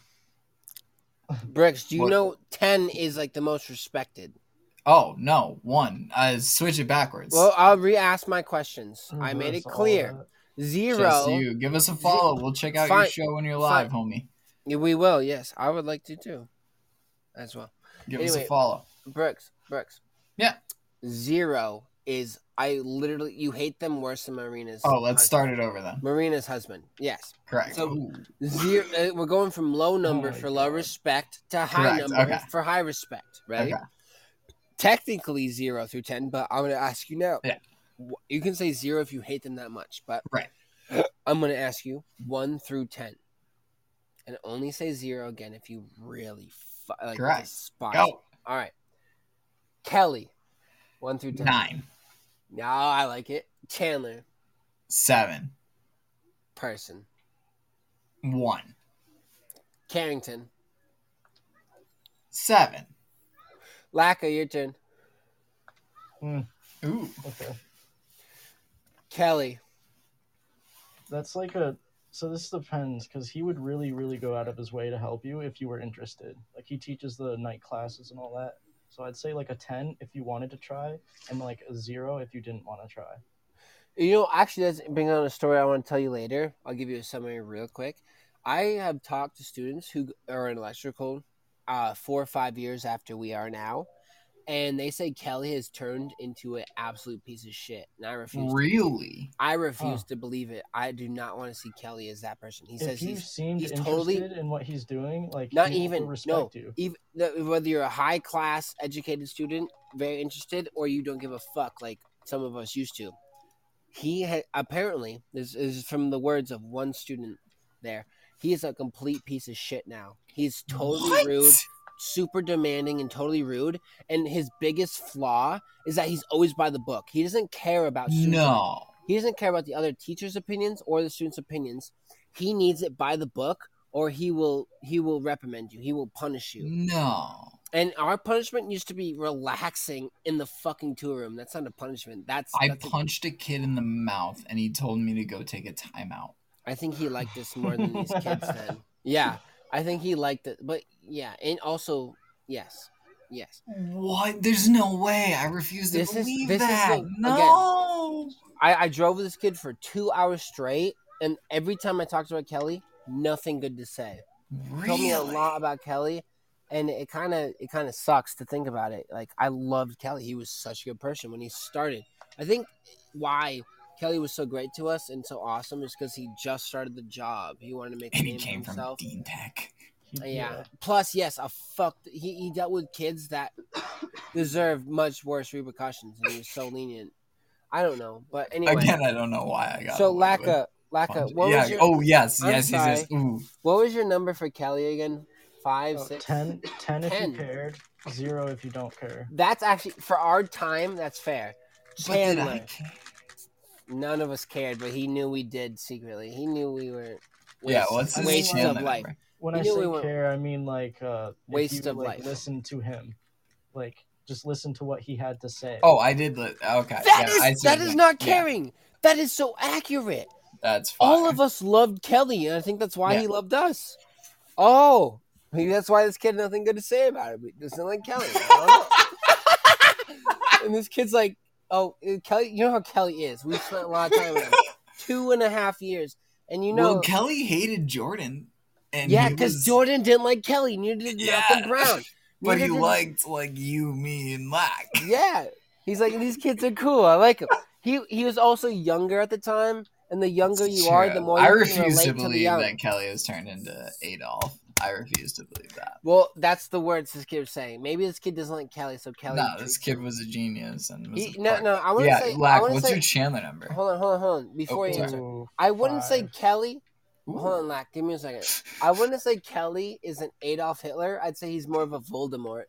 Brooks, do you What? know ten is like the most respected? Oh no, one. Uh, switch it backwards. Well, I'll re-ask my questions. I made Reverse it all clear. that. Zero. Just you. Give us a follow. We'll check out Fine. your show when you're live, Fine. homie. Yeah, we will, yes. I would like to too. As well. Give us Anyway. a follow. Brooks, Brooks. Yeah. Zero is I literally you hate them worse than Marina's. Oh, let's husband. start it over then. Marina's husband. Yes. Correct. So- Ooh. Zero. uh, We're going from low number my for low God. respect to high Correct, number okay. for high respect. Right? Okay. Technically zero through ten, but I'm going to ask you now. Yeah. Wh- You can say zero if you hate them that much, but Right. I'm going to ask you one through ten, and only say zero again if you really fu- like Correct. despise. Go. All right. Kelly, one through ten. Nine. No, I like it. Chandler, Seven. Person. One. Carrington. Seven. Laka, your turn. Hmm, Ooh. okay. Kelly. That's like a. So this depends, because he would really, really go out of his way to help you if you were interested. Like, he teaches the night classes and all that. So I'd say like a ten if you wanted to try, and like a zero if you didn't want to try. You know, actually, that's bringing on a story I want to tell you later. I'll give you a summary real quick. I have talked to students who are in electrical uh, four or five years after we are now, and they say Kelly has turned into an absolute piece of shit. And I refuse. Really? I refuse Huh. to believe it. I do not want to see Kelly as that person. He If says you he's seemed he's interested totally- in what he's doing, like not he even will no. respect you. Even whether you're a high class educated student, very interested, or you don't give a fuck like some of us used to. He had apparently this is from the words of one student there. He is a complete piece of shit now. He's totally What? rude, super demanding, and totally rude. And his biggest flaw is that he's always by the book. He doesn't care about students. No. He doesn't care about the other teachers' opinions or the students' opinions. He needs it by the book, or he will he will reprimand you. He will punish you. No. And our punishment used to be relaxing in the fucking tour room. That's not a punishment. That's I that's a- punched a kid in the mouth and he told me to go take a timeout. I think he liked this more than these kids then. Yeah, I think he liked it. But yeah, and also yes, yes. What? There's no way. I refuse to This is- believe this is that. the- no. I, I drove with this kid for two hours straight, and every time I talked about Kelly, nothing good to say. Really? Told me a lot about Kelly, and it kind of it kind of sucks to think about it. Like, I loved Kelly. He was such a good person when he started. I think why Kelly was so great to us and so awesome is because he just started the job. He wanted to make a And he name for came from himself. Dean Tech. He- Yeah. Plus, yes, a fuck. He, he dealt with kids that deserved much worse repercussions, and he was so lenient. I don't know, but anyway. Again, I don't know why I got So away with Laka, Laka, punch- what yeah. was your? Oh yes, I'm yes, yes, yes. sorry. Ooh. What was your number for Kelly again? Five, Oh, six, ten, ten if ten. you cared, zero if you don't care. That's actually for our time. That's fair. But did Chandler. I care? None of us cared, but he knew we did secretly. He knew we were. Yeah, wastes- what's his wastes Chandler of life? number? When He I knew say we weren't- care, I mean like uh, Waste if you of like life. listen to him, like just listen to what he had to say. Oh, I did. Li- okay, That yeah, is I see that what is you not mean. Yeah, caring. That is so accurate. that's fine. All of us loved Kelly, and I think that's why Yeah. he loved us. Oh, maybe that's why this kid had nothing good to say about it. He doesn't like Kelly. I don't know. And this kid's like, oh, Kelly. You know how Kelly is. We spent a lot of time with him. Two and a half years, and you know, well, Kelly hated Jordan, and yeah, he because was- Jordan didn't like Kelly. Neither did Yeah. Malcolm Brown. but Neither he did- liked like you, me, and Lack. Yeah, he's like, these kids are cool. I like them. He he was also younger at the time, and the younger It's you are, true. the more I you can refuse relate to to the believe young. that Kelly has turned into Adolf. I refuse to believe that. Well, that's the words this kid was saying. Maybe this kid doesn't like Kelly, so Kelly. No, this treats kid him- was a genius and was He, a no, part- no. I want to Yeah, say. I Lack, want to what's say. your Chandler number? Hold on, hold on, hold on. Before Oh, you sorry. answer, Ooh, I wouldn't say five. Kelly. Ooh. Hold on, Lack. Give me a second. I wouldn't say Kelly is an Adolf Hitler. I'd say he's more of a Voldemort.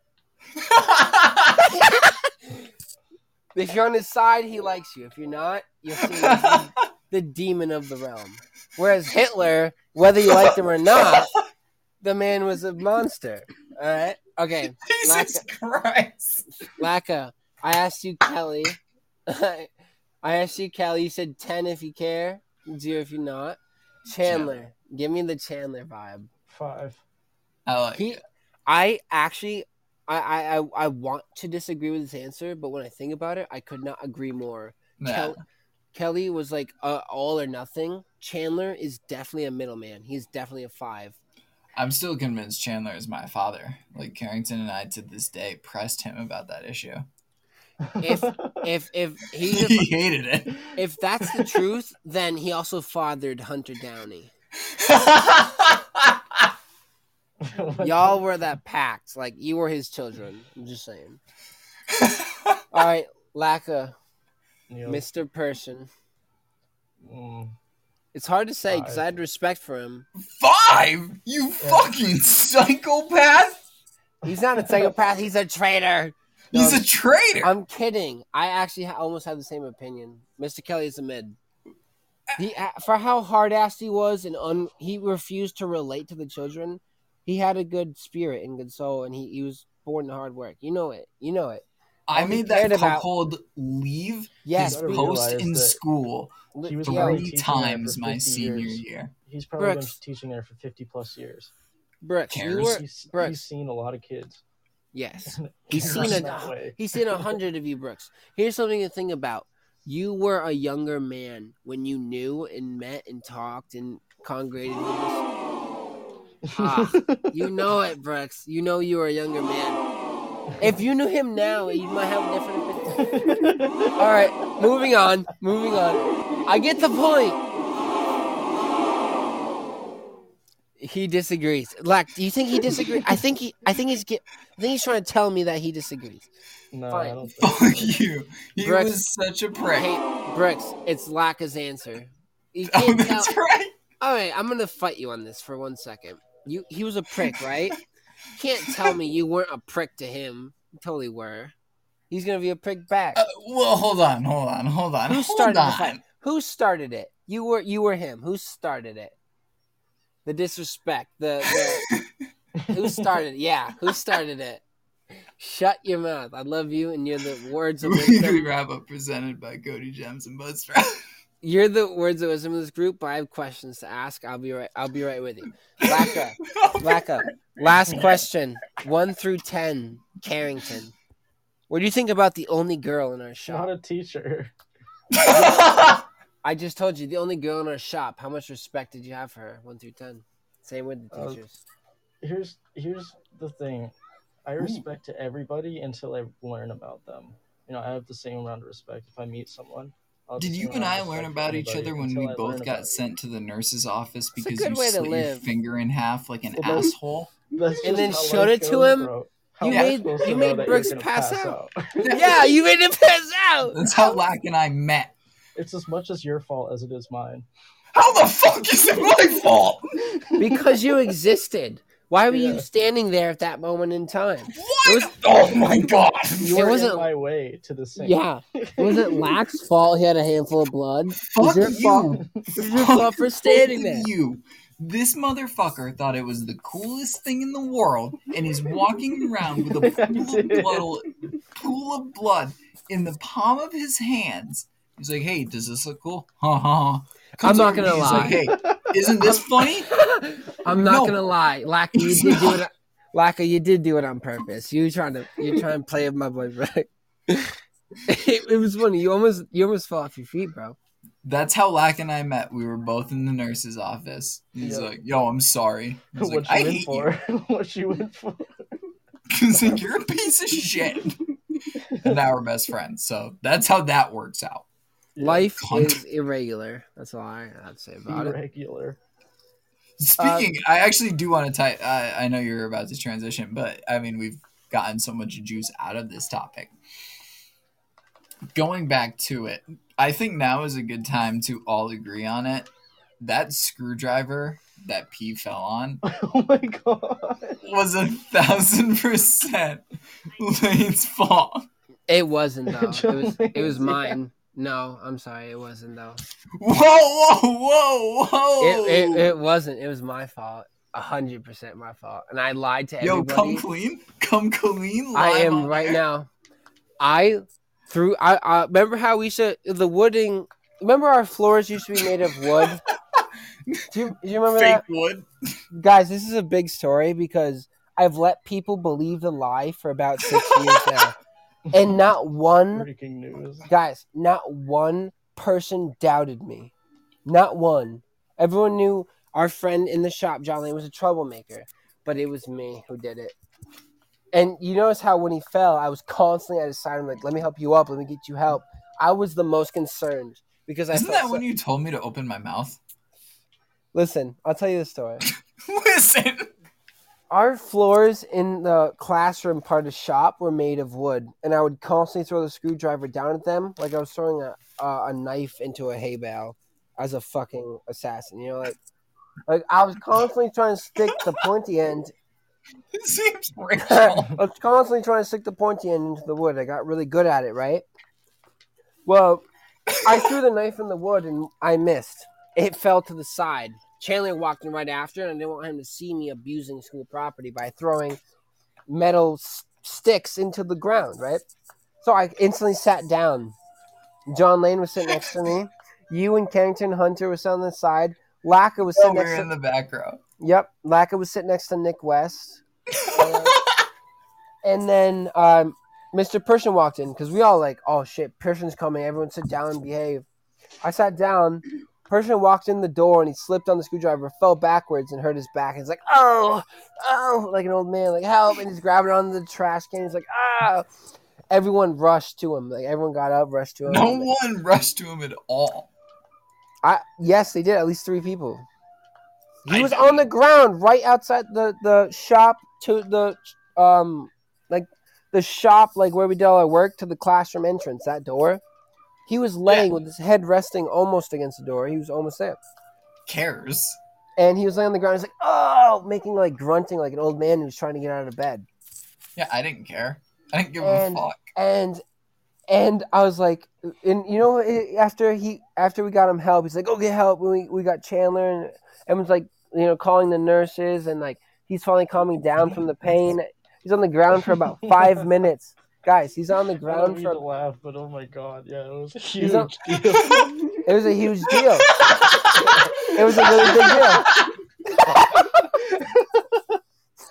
If you're on his side, he likes you. If you're not, you're seen as the, the demon of the realm. Whereas Hitler, whether you liked him or not, the man was a monster. All right. Okay. Jesus Christ. Laka, I asked you, Kelly. I asked you, Kelly. You said ten if you care, zero if you're not. Chandler, Chandler. give me the Chandler vibe. Five. I like He, it. I actually, I, I, I, I want to disagree with his answer, but when I think about it, I could not agree more. Yeah. Kel- Kelly was like uh, all or nothing. Chandler is definitely a middleman. He's definitely a five. I'm still convinced Chandler is my father. Like Carrington and I to this day pressed him about that issue. If if if He he's a, hated it. if that's the truth, then he also fathered Hunter Downey. What Y'all the- were that pact. Like you were his children. I'm just saying. All right, Laka, you know, Mister Person. mm, It's hard to say because Five. I had respect for him. Five? You fucking psychopath! He's not a psychopath. He's a traitor. No, He's a traitor. I'm kidding. I actually ha- almost have the same opinion. Mister Kelly is a mid. He for how hard assed he was and un, he refused to relate to the children. He had a good spirit and good soul, and he, he was born to hard work. You know it. You know it. I all he made that cared about- cuckold leave Yes, his gotta we- post realize in that school he was yo, probably three teaching there times for my fifty senior years. year. He's probably Brooks. been teaching there for fifty plus years. Brooks, you Cares. were He's, Brooks. he's seen a lot of kids. yes. He's He's seen that a way. he's seen a hundred of you, Brooks. Here's something to think about. You were a younger man when you knew and met and talked and congregated with us. Ah, you know it, Brooks. You know you were a younger man. If you knew him now, you might have a different opinion. All right, moving on. Moving on. I get the point. He disagrees. Lack, do you think he disagrees? I think he. I think he's get. I think he's trying to tell me that he disagrees. No, Fine. I don't think Fuck so. you. He Brooks. was such a prick. Hey, Brooks, it's Laka's answer. You Oh, can't tell. that's right. All right, I'm gonna fight you on this for one second. You, he was a prick, right? Can't tell me you weren't a prick to him. You totally were. He's gonna be a prick back. Uh, well, hold on, hold on, hold on. Who hold started on. the fight? Who started it? You were. You were him. Who started it? The disrespect. The. the who started? It? Yeah, who started it? Shut your mouth. I love you, and you're the words of Weekly wisdom. wrap up presented by Cody Gems and Buzzsprout. You're the words of wisdom of this group, but I have questions to ask. I'll be right. I'll be right with you. Laka, Laka. Last question. One through ten. Carrington. What do you think about the only girl in our Not shop? a teacher. I just told you the only girl in our shop. How much respect did you have for her? One through ten. Same with the Uh, teachers. Here's here's the thing. I respect to everybody until I learn about them. You know, I have the same amount of respect if I meet someone. I'll Did just you not and have I respect learn for about each anybody other when until we I both learn got about sent to the nurse's office It's a because good you way to slit your live. finger in half like an Well, that's- asshole? you. That's And just then how showed life it to goes, him? Bro. How You am I made supposed you to know made that Brooks you're gonna pass, pass out. out? Yeah, you made him pass out. That's how Lack and I met. It's as much as your fault as it is mine. How the fuck is it my fault? Because you existed. Why were Yeah. you standing there at that moment in time? What? was- oh my god. You It were wasn't- in my way to the sink. Yeah. It wasn't Lack's fault he had a handful of blood. It was Fuck your you. fault. It was your Fuck fault for standing both of there. You. This motherfucker thought it was the coolest thing in the world and is walking around with a pool of blood, pool of blood in the palm of his hands. He's like, hey, does this look cool? Ha ha ha. I'm not over gonna to me, he's lie. like, hey, isn't this funny? I'm not No. gonna lie, Lacka, you He's did do not. it. Lacka, you did do it on purpose. You trying to you trying to play with my boyfriend. it, it was funny. You almost you almost fell off your feet, bro. That's how Lack and I met. We were both in the nurse's office. He's Yeah. like, yo, I'm sorry. I was What like, you I in hate for? what you in for? you. He's like, you're a piece of shit. And now we're best friends. So that's how that works out. Yeah. Life Cunt. is irregular. That's all I have to say about it. Irregular. Speaking, I actually do want to tie. I I know you're about to transition, but I mean, we've gotten so much juice out of this topic. Going back to it, I think now is a good time to all agree on it. That screwdriver that P fell on Oh my god. was a thousand percent Lane's fault. It wasn't though. It John was it was Lane's, yeah. mine. No, I'm sorry, it wasn't though. Whoa, whoa, whoa, whoa! It it, it wasn't. It was my fault. A hundred percent my fault. And I lied to Yo, everybody. come clean, come clean. I live am on right air. now. I threw. I, I remember how we should the wooding. Remember our floors used to be made of wood. do, you, do you remember Fake that, wood. guys? This is a big story because I've let people believe the lie for about six years now, and not one Breaking news. guys, not one person doubted me. Not one. Everyone knew our friend in the shop, John Lane, was a troublemaker, but it was me who did it. And you notice how when he fell, I was constantly at his side. I'm like, let me help you up. Let me get you help. I was the most concerned because I Isn't felt that so- when you told me to open my mouth? Listen, I'll tell you the story. Listen. Our floors in the classroom part of the shop were made of wood, and I would constantly throw the screwdriver down at them like I was throwing a uh, a knife into a hay bale as a fucking assassin. You know, like like I was constantly trying to stick the pointy end. It seems I racial. was constantly trying to stick the pointy end into the wood. I got really good at it, right? Well, I threw the knife in the wood and I missed. It fell to the side. Chandler walked in right after, and I didn't want him to see me abusing school property by throwing metal s- sticks into the ground, right? So I instantly sat down. John Lane was sitting next to me. You and Kennington Hunter was on the side. Lacka was Oh, sitting we next were to... in the back row. Yep, Lacka was sitting next to Nick West. Uh, and then um, Mister Persson walked in because we all like, oh shit, Persson's coming. Everyone sit down and behave. I sat down. Persson walked in the door and he slipped on the screwdriver, fell backwards and hurt his back. He's like, oh, oh, like an old man, like help. And he's grabbing onto the trash can. He's like, ah. Everyone rushed to him. Like everyone got up, rushed to him. No Like, one rushed to him at all. I yes, they did. At least three people. He I was know. on the ground right outside the, the shop to the um like the shop like where we did all our work to the classroom entrance, that door. He was laying Yeah. with his head resting almost against the door. He was almost there. Cares. And he was laying on the ground. He's like, oh, making like grunting like an old man who's trying to get out of bed. Yeah, I didn't care. I didn't give And- a fuck. And and I was like, and you know, after he after we got him help, he's like, go get help. We we got Chandler, and everyone's like, you know, calling the nurses, and like he's finally calming down from the pain. He's on the ground for about five minutes, guys. He's on the I don't ground mean for. to laugh, but oh my god, yeah, it was a He's on- huge deal. It was a huge deal. It was a really big deal.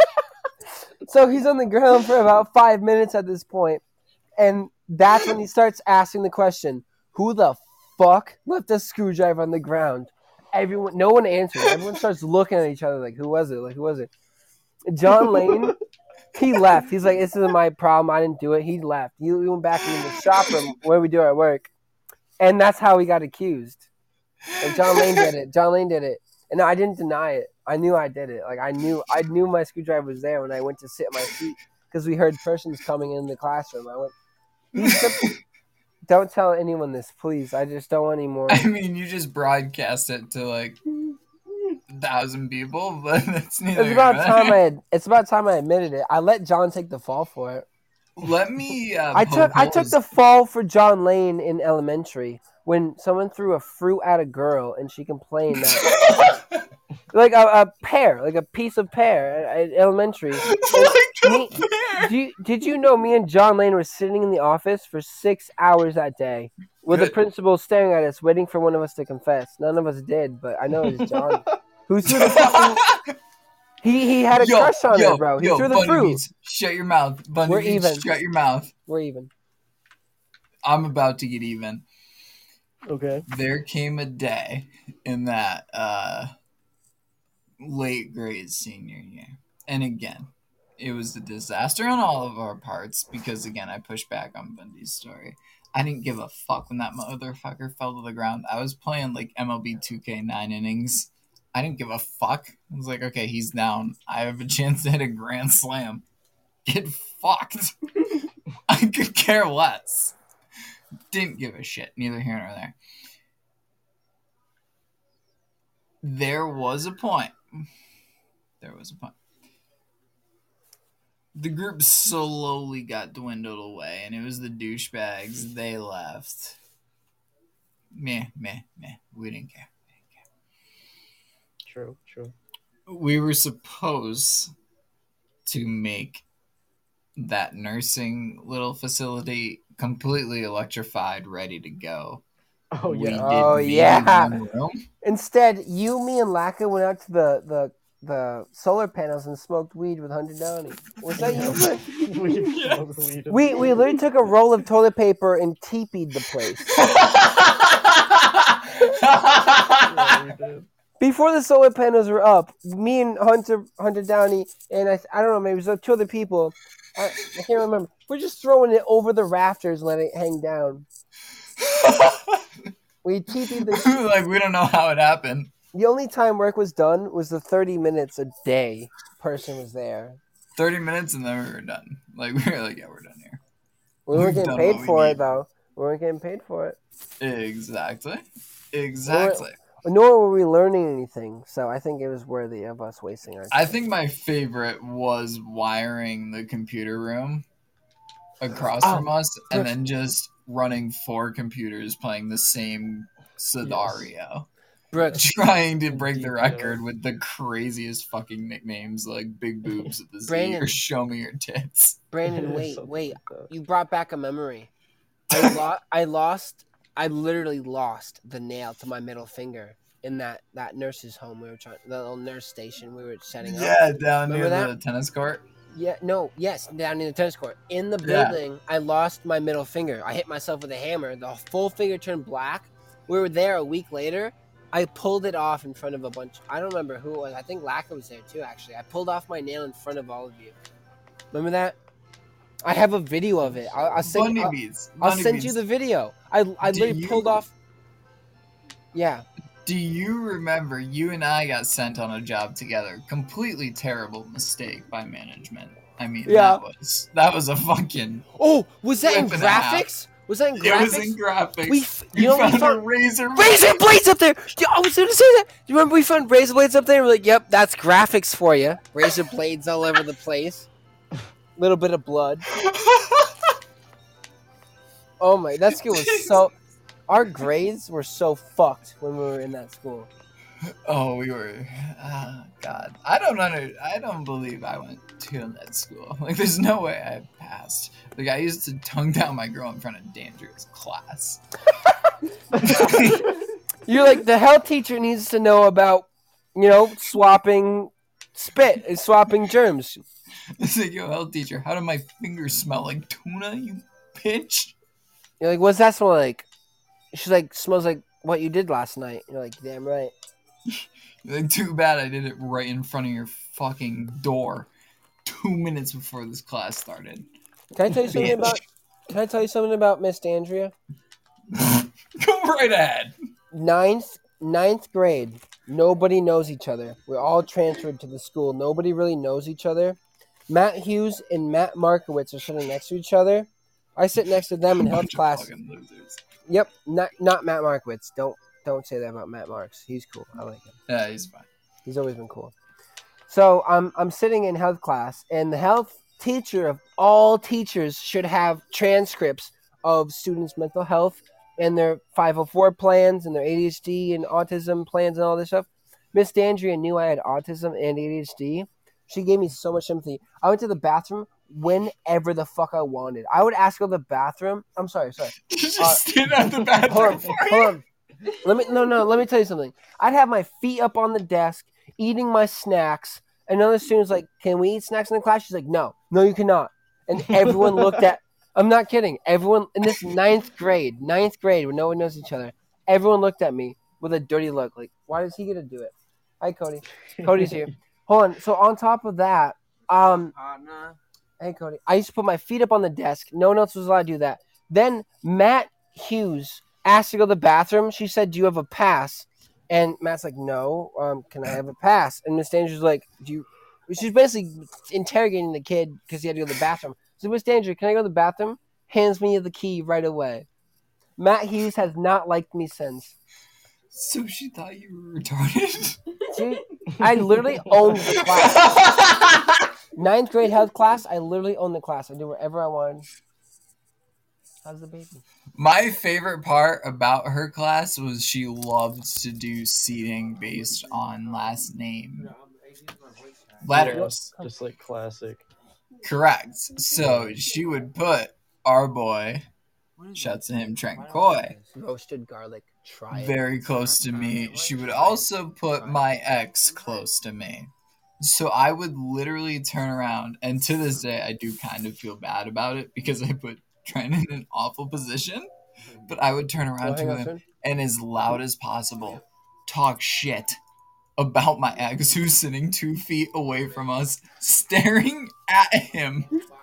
So he's on the ground for about five minutes at this point, and that's when he starts asking the question, who the fuck left a screwdriver on the ground? Everyone, no one answers. Everyone starts looking at each other like, who was it? Like, who was it? John Lane, he left. He's like, this isn't my problem. I didn't do it. He left. He went back into the shop room where we do our work. and that's how he got accused. Like John Lane did it. John Lane did it, and I didn't deny it. I knew I did it. Like I knew, I knew my screwdriver was there when I went to sit in my seat because we heard persons coming in the classroom. I went, "These people, don't tell anyone this, please. I just don't want any more." I mean, you just broadcast it to like a thousand people, but it's neither. It's about time I had. It's about time I admitted it. I let John take the fall for it. Let me. Uh, I took. I took the fall for John Lane in elementary when someone threw a fruit at a girl and she complained that, like a, a pear, like a piece of pear at, at elementary. like me, do you, did you know me and John Lane were sitting in the office for six hours that day with the principal staring at us, waiting for one of us to confess? None of us did, but I know it was John. Who threw the fucking... He he had a yo, crush on yo, her, bro. He yo, threw the Bunny fruit. Beats, shut your mouth. Bunny We're Beats, even. shut your mouth. We're even. I'm about to get even. Okay. There came a day in that uh, late grade senior year. And again, it was a disaster on all of our parts because, again, I pushed back on Bundy's story. I didn't give a fuck when that motherfucker fell to the ground. I was playing like M L B two K nine innings. I didn't give a fuck. I was like, okay, he's down. I have a chance to hit a grand slam. Get fucked. I could care less. Didn't give a shit. Neither here nor there. There was a point. There was a point. The group slowly got dwindled away, and it was the douchebags. They left. Meh, meh, meh. We didn't care. True, true. We were supposed to make that nursing little facility completely electrified, ready to go. Oh We yeah. did Oh, the yeah. room. Instead, you, me, and Laka went out to the, the, the solar panels and smoked weed with Hunter Downey. Was that you? Chris? we, Yes. weed. we we literally took a roll of toilet paper and teepeed the place. Yeah, we did. Before the solar panels were up, me and Hunter Hunter Downey and I I don't know, maybe it was like two other people. I, I can't remember. We're just throwing it over the rafters and letting it hang down. We teepeed the like, we don't know how it happened. The only time work was done was the thirty minutes a day person was there. thirty minutes and then we were done. Like, we were like, yeah, we're done here. We weren't We've getting done paid what we for need. it, though. We weren't getting paid for it. Exactly. Exactly. Nor were we learning anything, so I think it was worthy of us wasting our time. I think my favorite was wiring the computer room across Oh, from us and Brooks. then just running four computers playing the same scenario. Brooks, Trying to break the Indeed, record with the craziest fucking nicknames like Big Boobs at the Z Brandon. or Show Me Your Tits. Brandon, wait, Something wait. like that. You brought back a memory. I, lo- I lost, I literally lost the nail to my middle finger in that, that nurse's home we were trying, the little nurse station we were setting up. Yeah, down Remember near that? the tennis court. Yeah, no, yes, down in the tennis court. In the Yeah. building, I lost my middle finger. I hit myself with a hammer. The full finger turned black. We were there a week later. I pulled it off in front of a bunch. I don't remember who it was. I think Laka was there too, actually. I pulled off my nail in front of all of you. Remember that? I have a video of it. I'll, I'll send, Bunny I'll, Beats. I'll Bunny send Beats. you the video. I, I Do literally you- pulled off. Yeah. Do you remember you and I got sent on a job together? Completely terrible mistake by management. I mean, Yeah. that was that was a fucking. Oh, was that in Whip and a half. graphics? Was that in It graphics? was in graphics. We, f- you you know, we found a found razor. razor blades up there. Yeah, I was gonna say that. You remember we found razor blades up there? And we're like, "Yep, that's graphics for you." Razor blades all over the place. Little bit of blood. Oh my, that school was so. Our grades were so fucked when we were in that school. Oh, we were. Oh, God, I don't under. I don't believe I went to that school. Like, there's no way I passed. Like, I used to tongue down my girl in front of Dangerous class. You're like, the health teacher needs to know about, you know, swapping spit and swapping germs. It's like, yo, health teacher, how do my fingers smell like tuna? You bitch. You're like, what's that smell like? She's like, smells like what you did last night. You're like, damn right. Like, too bad I did it right in front of your fucking door, two minutes before this class started. Can I tell you something Bitch. about? Can I tell you something about Miss Andrea? Go right ahead. Ninth, ninth grade. Nobody knows each other. We're all transferred to the school. Nobody really knows each other. Matt Hughes and Matt Markowitz are sitting next to each other. I sit next to them in health Bunch of class. fucking losers. Yep, not not Matt Markowitz. Don't don't say that about Matt Marks. He's cool. I like him. Yeah, he's fine. He's always been cool. So I'm I'm sitting in health class, and the health teacher of all teachers should have transcripts of students' mental health and their five oh four plans and their A D H D and autism plans and all this stuff. Miss Dandria knew I had autism and A D H D. She gave me so much sympathy. I went to the bathroom whenever the fuck I wanted. I would ask her to the bathroom. I'm sorry, sorry. You just Uh, stand at the bathroom Hold on, for hold you. on. Let me no no. Let me tell you something. I'd have my feet up on the desk, eating my snacks. Another student's like, "Can we eat snacks in the class?" She's like, "No, no, you cannot." And everyone looked at. I'm not kidding. Everyone in this ninth grade, ninth grade, where no one knows each other, everyone looked at me with a dirty look. Like, why is he gonna do it? Hi, Cody. Cody's here. Hold on. So on top of that, um, hey Cody, I used to put my feet up on the desk. No one else was allowed to do that. Then Matt Hughes asked to go to the bathroom. She said, "Do you have a pass?" And Matt's like, "No. Um, can I have a pass?" And Miss Danger's like, "Do you?" She's basically interrogating the kid because he had to go to the bathroom. So Miss Danger, can I go to the bathroom? Hands me the key right away. Matt Hughes has not liked me since. So she thought you were retarded? She, I literally owned the class. Ninth grade health class, I literally owned the class. I did whatever I wanted. How's the baby? My favorite part about her class was she loved to do seating based on last name letters. Just like classic. Correct. So she would put our boy, shout to him, Trent Coy, Roasted garlic. Try it. very close to me. She would also put my ex close to me. So I would literally turn around, and to this day, I do kind of feel bad about it because I put Trent in an awful position. But I would turn around Oh, hang to on, him son. and, as loud as possible, talk shit about my ex who's sitting two feet away from us, staring at him.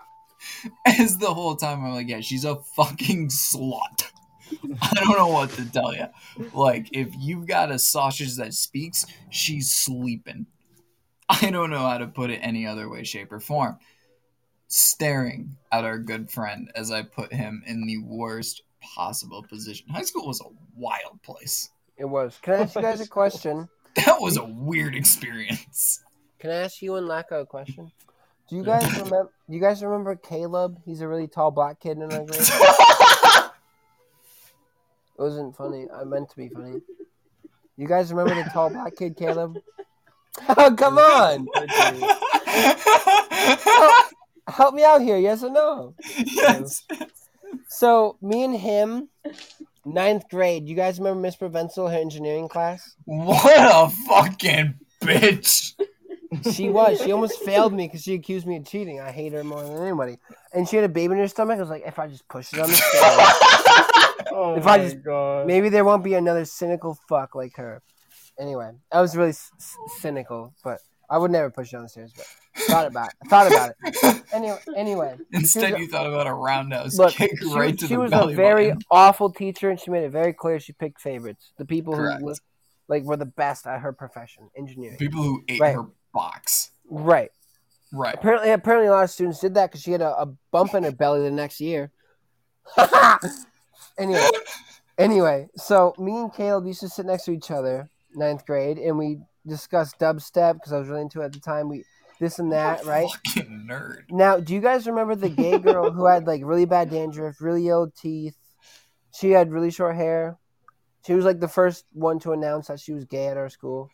As the whole time I'm like, yeah, she's a fucking slut. I don't know what to tell you. Like, if you've got a sausage that speaks, she's sleeping. I don't know how to put it any other way, shape, or form. Staring at our good friend as I put him in the worst possible position. High school was a wild place. It was. Can I ask you guys a question? That was a weird experience. Can I ask you and Lacko a question? Do you guys remember? Do you guys remember Caleb? He's a really tall black kid in our grade. It wasn't funny. I meant to be funny. You guys remember the tall black kid, Caleb? Oh, come on! help, help me out here, yes or no? Yes. So, me and him, ninth grade. You guys remember Miss Provenzel, her engineering class? What a fucking bitch. She was. She almost failed me because she accused me of cheating. I hate her more than anybody. And she had a baby in her stomach. I was like, if I just push it on the stairs, Oh If my I just- god. maybe there won't be another cynical fuck like her. Anyway, I was really c- cynical, but I would never push it on the stairs. But thought about it. Thought about it. Anyway, anyway. Instead, She's a- you thought about a roundhouse Look, kick she, right to she the was belly a very button. awful teacher, and she made it very clear she picked favorites. The people Correct. who, like, were the best at her profession, engineering. People who ate Right. her box. Right. Right. Apparently, apparently, a lot of students did that because she had a, a bump in her belly the next year. anyway, anyway, so me and Caleb used to sit next to each other, ninth grade, and we discussed dubstep because I was really into it at the time. We this and that, right? Fucking nerd. Now, do you guys remember the gay girl who had like really bad dandruff, really old teeth? She had really short hair. She was like the first one to announce that she was gay at our school.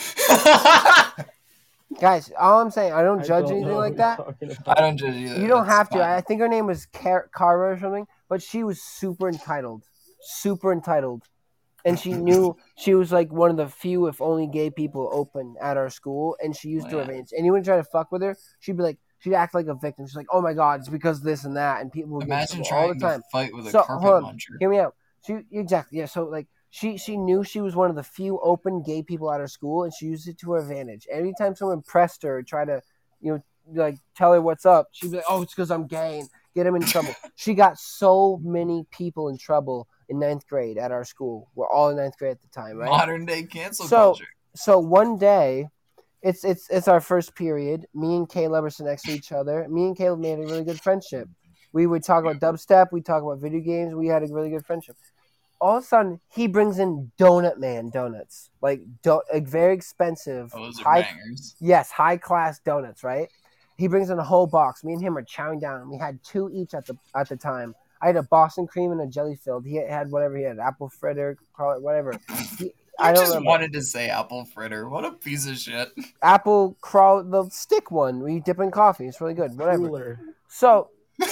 Guys, all I'm saying, I don't I judge don't anything know like who that. you're talking I about. don't judge either. You don't That's have to. fine. I think her name was Car- Cara or something, but she was super entitled. Super entitled. And she knew she was like one of the few, if only, gay people open at our school, and she used Oh, to her yeah. advantage. Anyone tried to fuck with her, she'd be like, she'd act like a victim. She's like, oh my god, it's because of this and that, and people would get Imagine in trouble all trying the time. to fight with a So, carpet hold on. muncher. Hear me out. She exactly yeah. So like she she knew she was one of the few open gay people at her school, and she used it to her advantage. Anytime someone pressed her or tried to, you know, like tell her what's up, she'd be like, "Oh, it's because I'm gay," and get him in trouble. She got so many people in trouble in ninth grade at our school. We're all in ninth grade at the time, right? Modern day cancel So- culture. So one day, it's it's it's our first period. Me and Caleb are sitting next to each other. Me and Caleb made a really good friendship. We would talk about dubstep. We talk about video games. We had a really good friendship. All of a sudden, he brings in Donut Man donuts, like do- like very expensive, Oh, those are high bangers. yes, high class donuts, right? He brings in a whole box. Me and him are chowing down. We had two each at the at the time. I had a Boston cream and a jelly filled. He had whatever he had, apple fritter, call it whatever. He, You I don't just remember. wanted to say apple fritter. What a piece of shit. Apple crawl, the stick one where you dip in coffee. It's really good. Whatever. Cooler. So,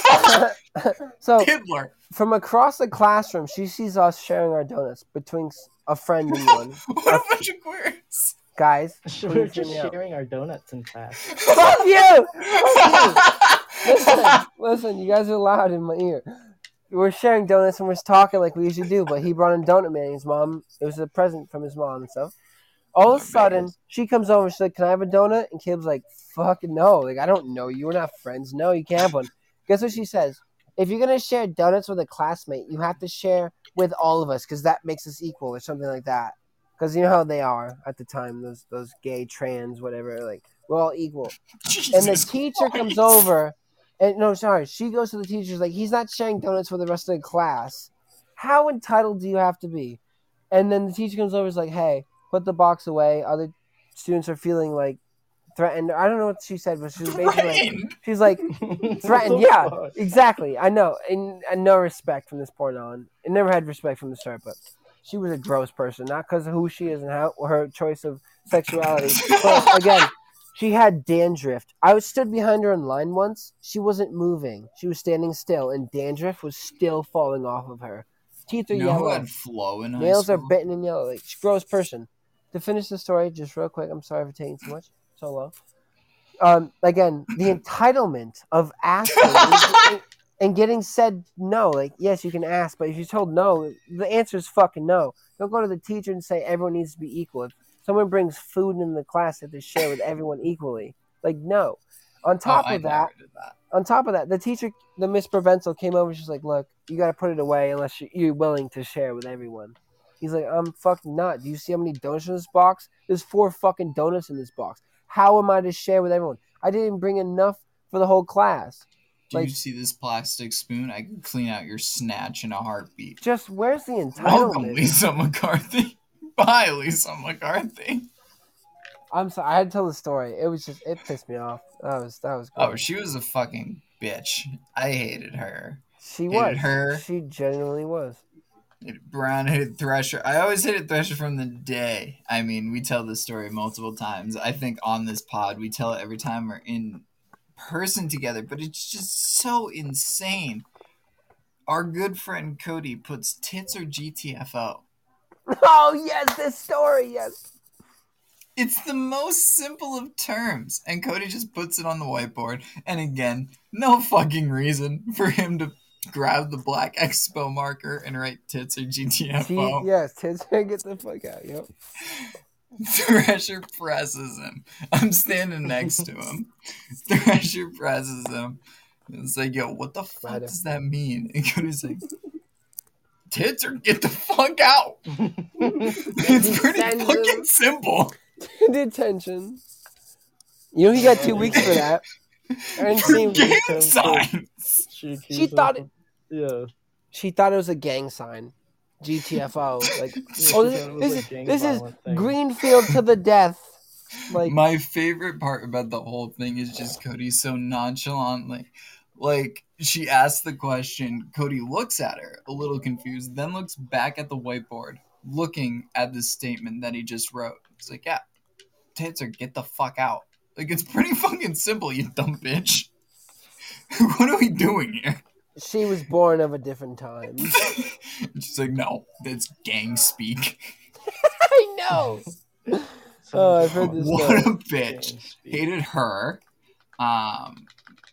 so Kidler. from across the classroom, she sees us sharing our donuts between s- a friend and one. What a bunch of queers. Guys, We're please hear just me out. sharing our donuts in class. Fuck you! Listen, listen, you guys are loud in my ear. We're sharing donuts and we're talking like we usually do, but he brought in Donut Man. His mom, it was a present from his mom and stuff. All of a sudden, she comes over and she's like, "Can I have a donut?" And Caleb's like, "Fucking no! Like I don't know you. We're not friends. No, you can't have one." Guess what she says? If you're gonna share donuts with a classmate, you have to share with all of us because that makes us equal or something like that. Because you know how they are at the time, those those gay, trans, whatever. Like we're all equal. And the Jesus teacher comes Christ. over, and no, sorry, she goes to the teacher's like, he's not sharing donuts with the rest of the class. How entitled do you have to be? And then the teacher comes over and is like, hey, put the box away. Other students are feeling like threatened. I don't know what she said, but she was basically like, Threatened. she's like, What threatened, the yeah, fuck? exactly. I know. And, and no respect from this point on. I never had respect from the start, but she was a gross person, not because of who she is and how her choice of sexuality. But again, she had dandruff. I was stood behind her in line once. She wasn't moving. She was standing still, and dandruff was still falling off of her. Teeth are You know who yellow. had flow in high Nails are school? bitten and yellow. Like, she's a gross person. To finish the story, just real quick, I'm sorry for taking so much, so long. Um, again, the entitlement of asking and, and getting said no. Like, yes, you can ask, but if you're told no, the answer is fucking no. Don't go to the teacher and say everyone needs to be equal. If someone brings food in the class, they have to share with everyone equally. Like, no. On top oh, of I that, never did that. on top of that, the teacher, the Miss Provenzel, came over. She's like, "Look, you got to put it away unless you- you're willing to share with everyone." He's like, "I'm fucking not. Do you see how many donuts in this box? There's four fucking donuts in this box. How am I to share with everyone? I didn't bring enough for the whole class. Do you like- see this plastic spoon? I can clean out your snatch in a heartbeat. Just where's the Welcome, entitlement?" Lisa McCarthy. Bye, Lisa McCarthy. I'm sorry. I had to tell the story. It was just it pissed me off. That was that was. Oh, gross. she was a fucking bitch. I hated her. she hated was. her. She genuinely was. Hated Brown, hated Thresher. I always hated Thresher from the day. I mean, we tell this story multiple times. I think on this pod, we tell it every time we're in person together, but it's just so insane. Our good friend Cody puts tits or G T F O. Oh yes, this story. Yes. It's the most simple of terms, and Cody just puts it on the whiteboard. And again, no fucking reason for him to grab the black expo marker and write tits or G T F O. T- yes. Tits. Get the fuck out. Yep. Thresher presses him. I'm standing next to him. Thresher presses him. It's like, yo, what the fuck Right. does that mean? And Cody's like, tits or get the fuck out. It's pretty Sends fucking him. simple. Detention. You know he got two weeks for that. And For she, gang She- signs. She, she thought it. Yeah. She thought it was a gang sign. G T F O. Like, She oh, thought this, it was this a is gang this is violent thing. Greenfield to the death. Like, My favorite part about the whole thing is just Cody so nonchalantly. Like, she asks the question, Cody looks at her, a little confused, then looks back at the whiteboard, looking at the statement that he just wrote. He's like, yeah, tits or get the fuck out. Like, it's pretty fucking simple, you dumb bitch. What are we doing here? she was born of a different time. She's like, no, that's gang speak. I know. Oh, I've heard this What story. a bitch. Hated her. Um,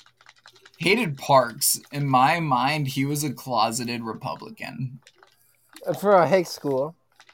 hated Parks. In my mind, he was a closeted Republican. For a Higgs school,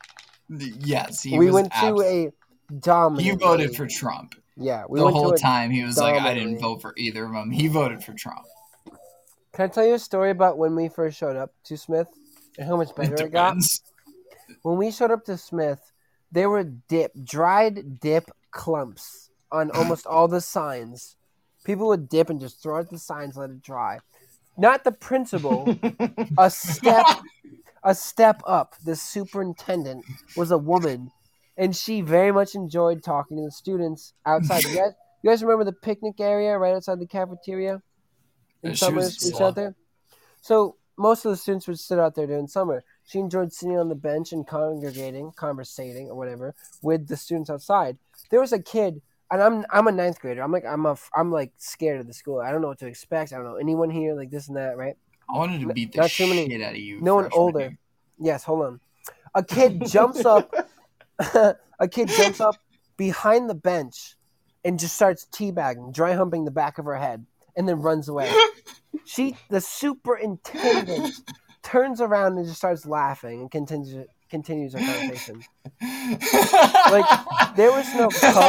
Yes, he we was went to abs- a dominant. He voted for Trump. Yeah, we the went whole to a, time he was like, I didn't dominantly- vote for either of them. He voted for Trump. Can I tell you a story about when we first showed up to Smith? And how much better It it got? depends. When we showed up to Smith, there were dip, dried dip clumps on almost all the signs. People would dip and just throw out the signs, let it dry. Not the principal, a step, a step up. The superintendent was a woman, and she very much enjoyed talking to the students outside. You guys, you guys remember the picnic area right outside the cafeteria? In Uh, she was summers, a we sat slut. there. So most of the students would sit out there during summer. She enjoyed sitting on the bench and congregating, conversating, or whatever with the students outside. There was a kid, and I'm I'm a ninth grader. I'm like I'm a I'm like scared of the school. I don't know what to expect. I don't know anyone here, like this and that, right? I wanted to N- beat the not too many. shit out of you. No one freshman older. year. Yes, hold on. A kid jumps up. A kid jumps up behind the bench and just starts teabagging, dry humping the back of her head, and then runs away. She, the superintendent, turns around and just starts laughing and continues continues our conversation. Like, there was no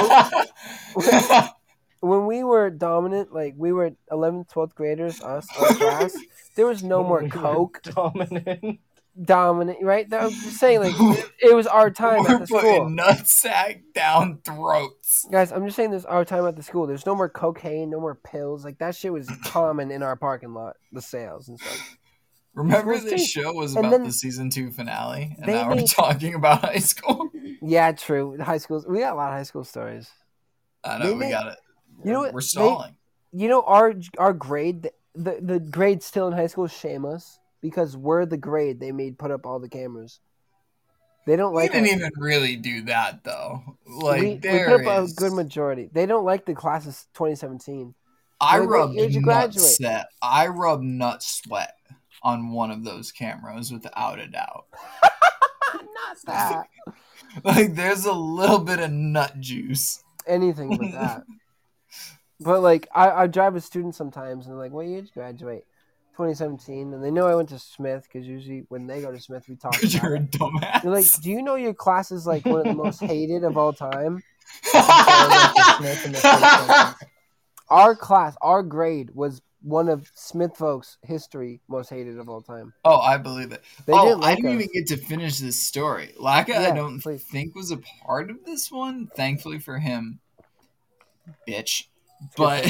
coke. When we were dominant, like we were eleventh, twelfth graders, us, our class, there was no more We were coke. Dominant. Dominant, right? I was just saying, like, it, it was our time We're at the school. putting nutsack down throats. Guys, I'm just saying this our time at the school. There's no more cocaine, no more pills. Like, that shit was common in our parking lot, the sales and stuff. Remember Schools this too. show was And about then the season two finale, and they now we're made- talking about high school. Yeah, true. High schools. We got a lot of high school stories. I They know we made- got it. You know We're, what? we're They- stalling. You know, our our grade, the, the, the grade still in high school shame us because we're the grade they made put up all the cameras. They don't We like didn't us. even really do that though. Like we, we there put up is. a good majority. They don't like the class of twenty seventeen. I Like, what rubbed year did you nut graduate? set. I rubbed nut sweat on one of those cameras without a doubt. Not that. Like there's a little bit of nut juice. Anything but that. But like, I, I drive with students sometimes, and they're like, "What year did you graduate?" twenty seventeen, and they know I went to Smith because usually when they go to Smith, we talk Because about you're a it. dumbass. They're like, "Do you know your class is like one of the most hated of all time?" Smith in the first sentence. Our class, our grade was one of Smith folks' history most hated of all time. Oh, I believe it. They oh, didn't like I didn't us. even get to finish this story. Laka, I Yeah, don't please. think was a part of this one. Thankfully for him, bitch. But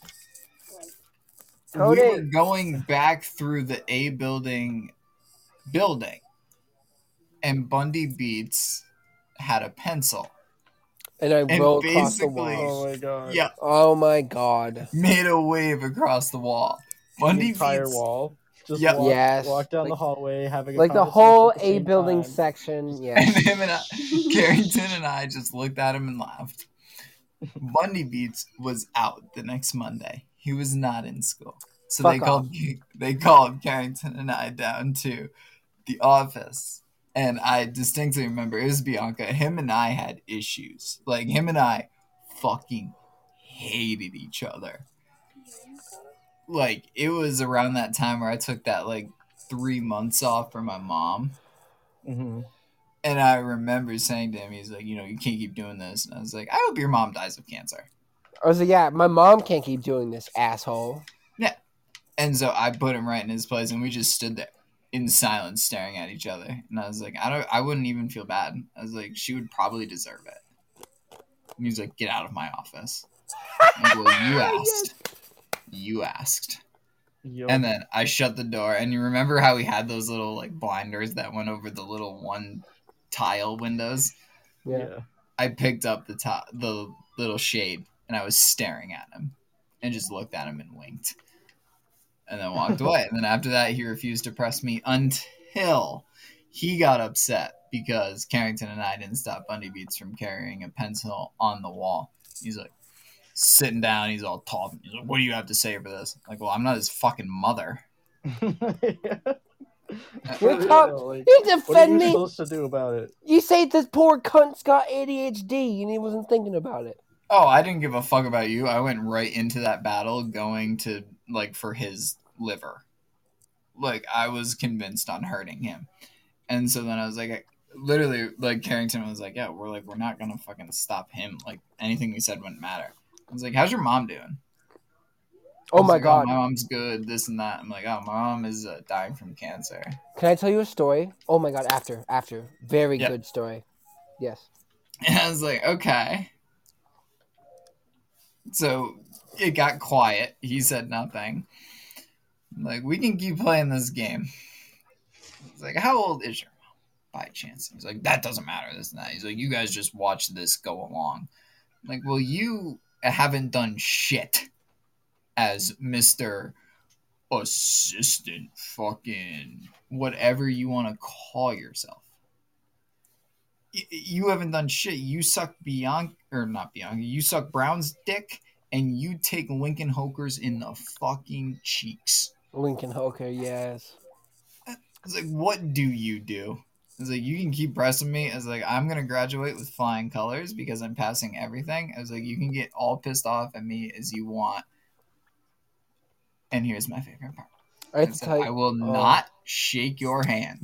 we Cody. were going back through the A building, building, and Bundy Beats had a pencil. And I And rolled across the basically- wall. Oh my god. Yeah, Oh my god. made a wave across the wall. The Bundy entire Beats. wall. Just Yep. walk, Yes. walk down the Like- hallway, having a Like the conversation whole at the A same building time. section, yeah. And him and I, Carrington and I just looked at him and laughed. Bundy Beats was out the next Monday. He was not in school. So Fuck they called they called Carrington and I down to the office. And I distinctly remember it was Bianca. Him and I had issues. Like him and I fucking hated each other. Like it was around that time where I took that like three months off for my mom. Mm-hmm. And I remember saying to him, he's like, you know, you can't keep doing this. And I was like, I hope your mom dies of cancer. I was like, yeah, my mom can't keep doing this, asshole. And so I put him right in his place, and we just stood there in silence, staring at each other. And I was like, I don't, I wouldn't even feel bad. I was like, she would probably deserve it. And he was like, get out of my office. I'm like, well, you asked. You asked. Yo. And then I shut the door. And you remember how we had those little like blinders that went over the little one tile windows? Yeah. yeah. I picked up the top, the little shade, and I was staring at him, and just looked at him and winked, and then walked away. And then after that, he refused to press me until he got upset because Carrington and I didn't stop Bundy Beats from carrying a pencil on the wall. He's like sitting down, he's all tall. He's like, "What do you have to say for this?" I'm like, well, I'm not his fucking mother. You're For talk- real, like, You what are defend you me. supposed to do about it? You say this poor cunt's got A D H D and he wasn't thinking about it. Oh, I didn't give a fuck about you. I went right into that battle going to, like, for his liver. Like, I was convinced on hurting him. And so then I was like, I, literally, like, Carrington was like, yeah, we're like, we're not going to fucking stop him. Like, anything we said wouldn't matter. I was like, how's your mom doing? Oh He's my like, god. oh, my mom's good, this and that. I'm like, oh, my mom is uh, dying from cancer. Can I tell you a story? Oh my god, after, after. Very Yep. good story. Yes. And I was like, okay. So it got quiet. He said nothing. I'm like, we can keep playing this game. He's like, how old is your mom by chance? He's like, that doesn't matter, this and that. He's like, you guys just watch this go along. I'm like, well, you haven't done shit as Mister Assistant fucking whatever you want to call yourself. Y- you haven't done shit. You suck Bianca, or not Bianca, you suck Brown's dick, and you take Lincoln Hoker's in the fucking cheeks. Lincoln Hoker, yes. I was like, what do you do? I was like, you can keep pressing me. I was like, I'm gonna graduate with flying colors because I'm passing everything. I was like, you can get all pissed off at me as you want. And here's my favorite part. I, I have to said, tell you, I will oh. not shake your hand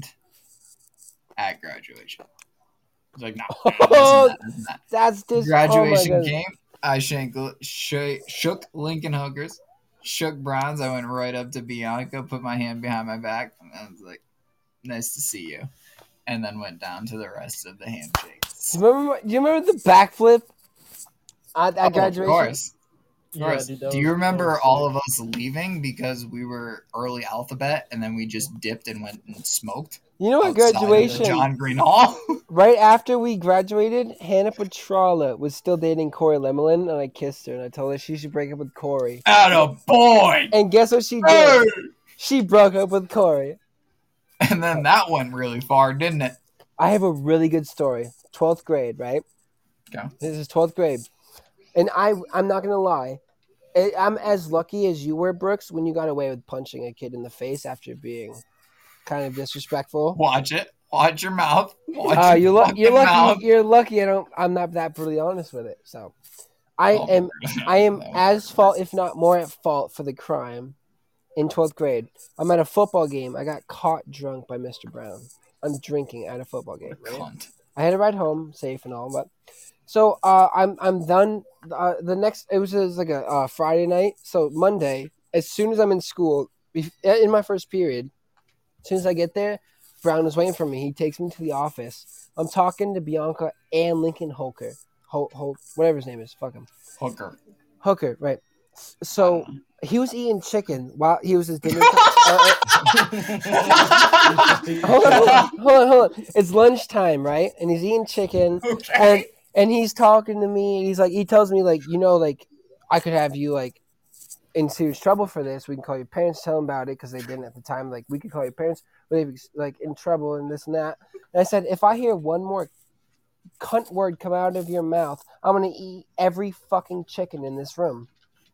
at graduation. I was like, no. Oh, That's, not, that's, not. that's this. Graduation oh my came. I shank, sh- shook Lincoln Hookers, shook Browns. I went right up to Bianca, put my hand behind my back, and I was like, nice to see you. And then went down to the rest of the handshakes. Do you remember? Do you remember the backflip at, at Oh, graduation? of course. Of Yeah, course. dude, that Do was- you that remember was all sick. of us leaving because we were early alphabet and then we just dipped and went and smoked? You know, at outside of the graduation, John Green Hall. right after we graduated, Hannah Petrala was still dating Corey Lemelin, and I kissed her, and I told her she should break up with Corey. Atta boy! And guess what she did? Hey! She broke up with Corey. And then that went really far, didn't it? I have a really good story. twelfth grade, right? Okay. This is twelfth grade. And I, I'm not going to lie. I- I'm as lucky as you were, Brooks, when you got away with punching a kid in the face after being kind of disrespectful. Watch it. Watch your mouth. Watch Uh, your you're, lu- fucking you're lucky. mouth. You're lucky. I don't. I'm not that brutally honest with it. So, I Oh, am. I am no. as fault, if not more at fault, for the crime. In twelfth grade, I'm at a football game. I got caught drunk by Mister Brown. I'm drinking at a football game. What a Right? cunt. I had to ride home safe and all, but so uh, I'm I'm done. Uh, the next it was, it was like a uh, Friday night. So Monday, as soon as I'm in school, bef- in my first period, as soon as I get there, Brown is waiting for me. He takes me to the office. I'm talking to Bianca and Lincoln Hoker, Ho, Ho, whatever his name is. Fuck him, Hooker. Hooker. Right. I So don't know. he was eating chicken while he was his dinner. Time. uh, uh, hold on, hold on, hold on, hold on. It's lunchtime, right? And he's eating chicken. And Okay. and he's talking to me. He's like, he tells me like, you know, like I could have you like in serious trouble for this. We can call your parents, tell them about it because they didn't at the time. Like we could call your parents, but they'd be like in trouble and this and that. And I said, if I hear one more cunt word come out of your mouth, I'm gonna eat every fucking chicken in this room.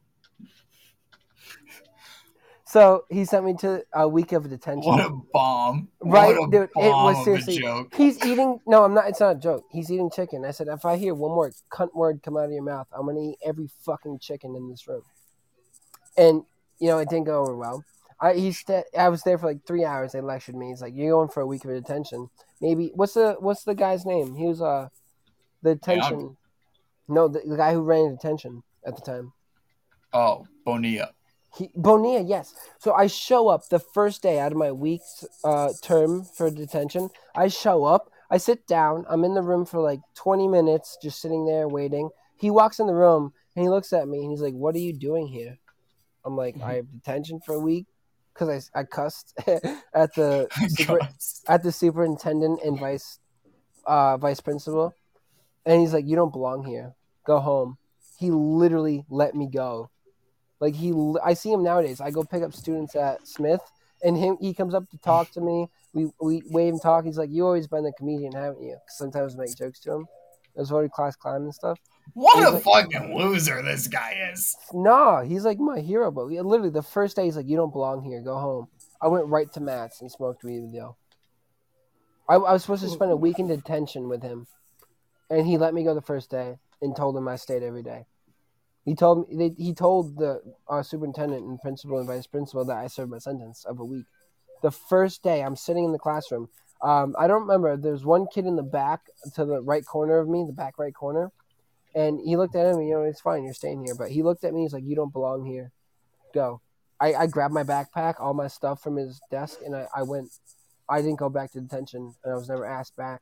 So he sent me to a week of detention. What a bomb. Right, what a dude, it bomb was of seriously- a joke. He's eating. No, I'm not. It's not a joke. He's eating chicken. I said, if I hear one more cunt word come out of your mouth, I'm gonna eat every fucking chicken in this room. And you know, it didn't go over well. I he st- I was there for like three hours. They lectured me. He's like, "You're going for a week of detention. Maybe what's the what's the guy's name? He was uh the detention. No, the, the guy who ran detention at the time. Oh, Bonilla. He, Bonilla, yes. So I show up the first day out of my week's uh, term for detention. I show up. I sit down. I'm in the room for like twenty minutes, just sitting there waiting. He walks in the room and he looks at me and he's like, "What are you doing here?" I'm like, "I have detention for a week because I, I cussed at the super, at the superintendent and vice uh, vice principal." And he's like, "You don't belong here. Go home." He literally let me go. Like he, I see him nowadays. I go pick up students at Smith, and him he comes up to talk to me. We we wave and talk. He's like, "You always been the comedian, haven't you?" 'Cause sometimes I make jokes to him. I was already class clown and stuff. What He's a like- fucking loser this guy is. Nah, he's like my hero. But we, literally the first day, he's like, "You don't belong here. Go home." I went right to Matt's and smoked weed with Yo. I, I was supposed to spend a week in detention with him, and he let me go the first day and told him I stayed every day. He told me they, he told the uh, superintendent and principal and vice principal that I served my sentence of a week. The first day, I'm sitting in the classroom. Um, I don't remember. There's one kid in the back to the right corner of me, the back right corner, and he looked at him. And, you know, it's fine. You're staying here. But he looked at me. He's like, "You don't belong here." go. I, I grabbed my backpack, all my stuff from his desk, and I, I went. I didn't go back to detention, and I was never asked back.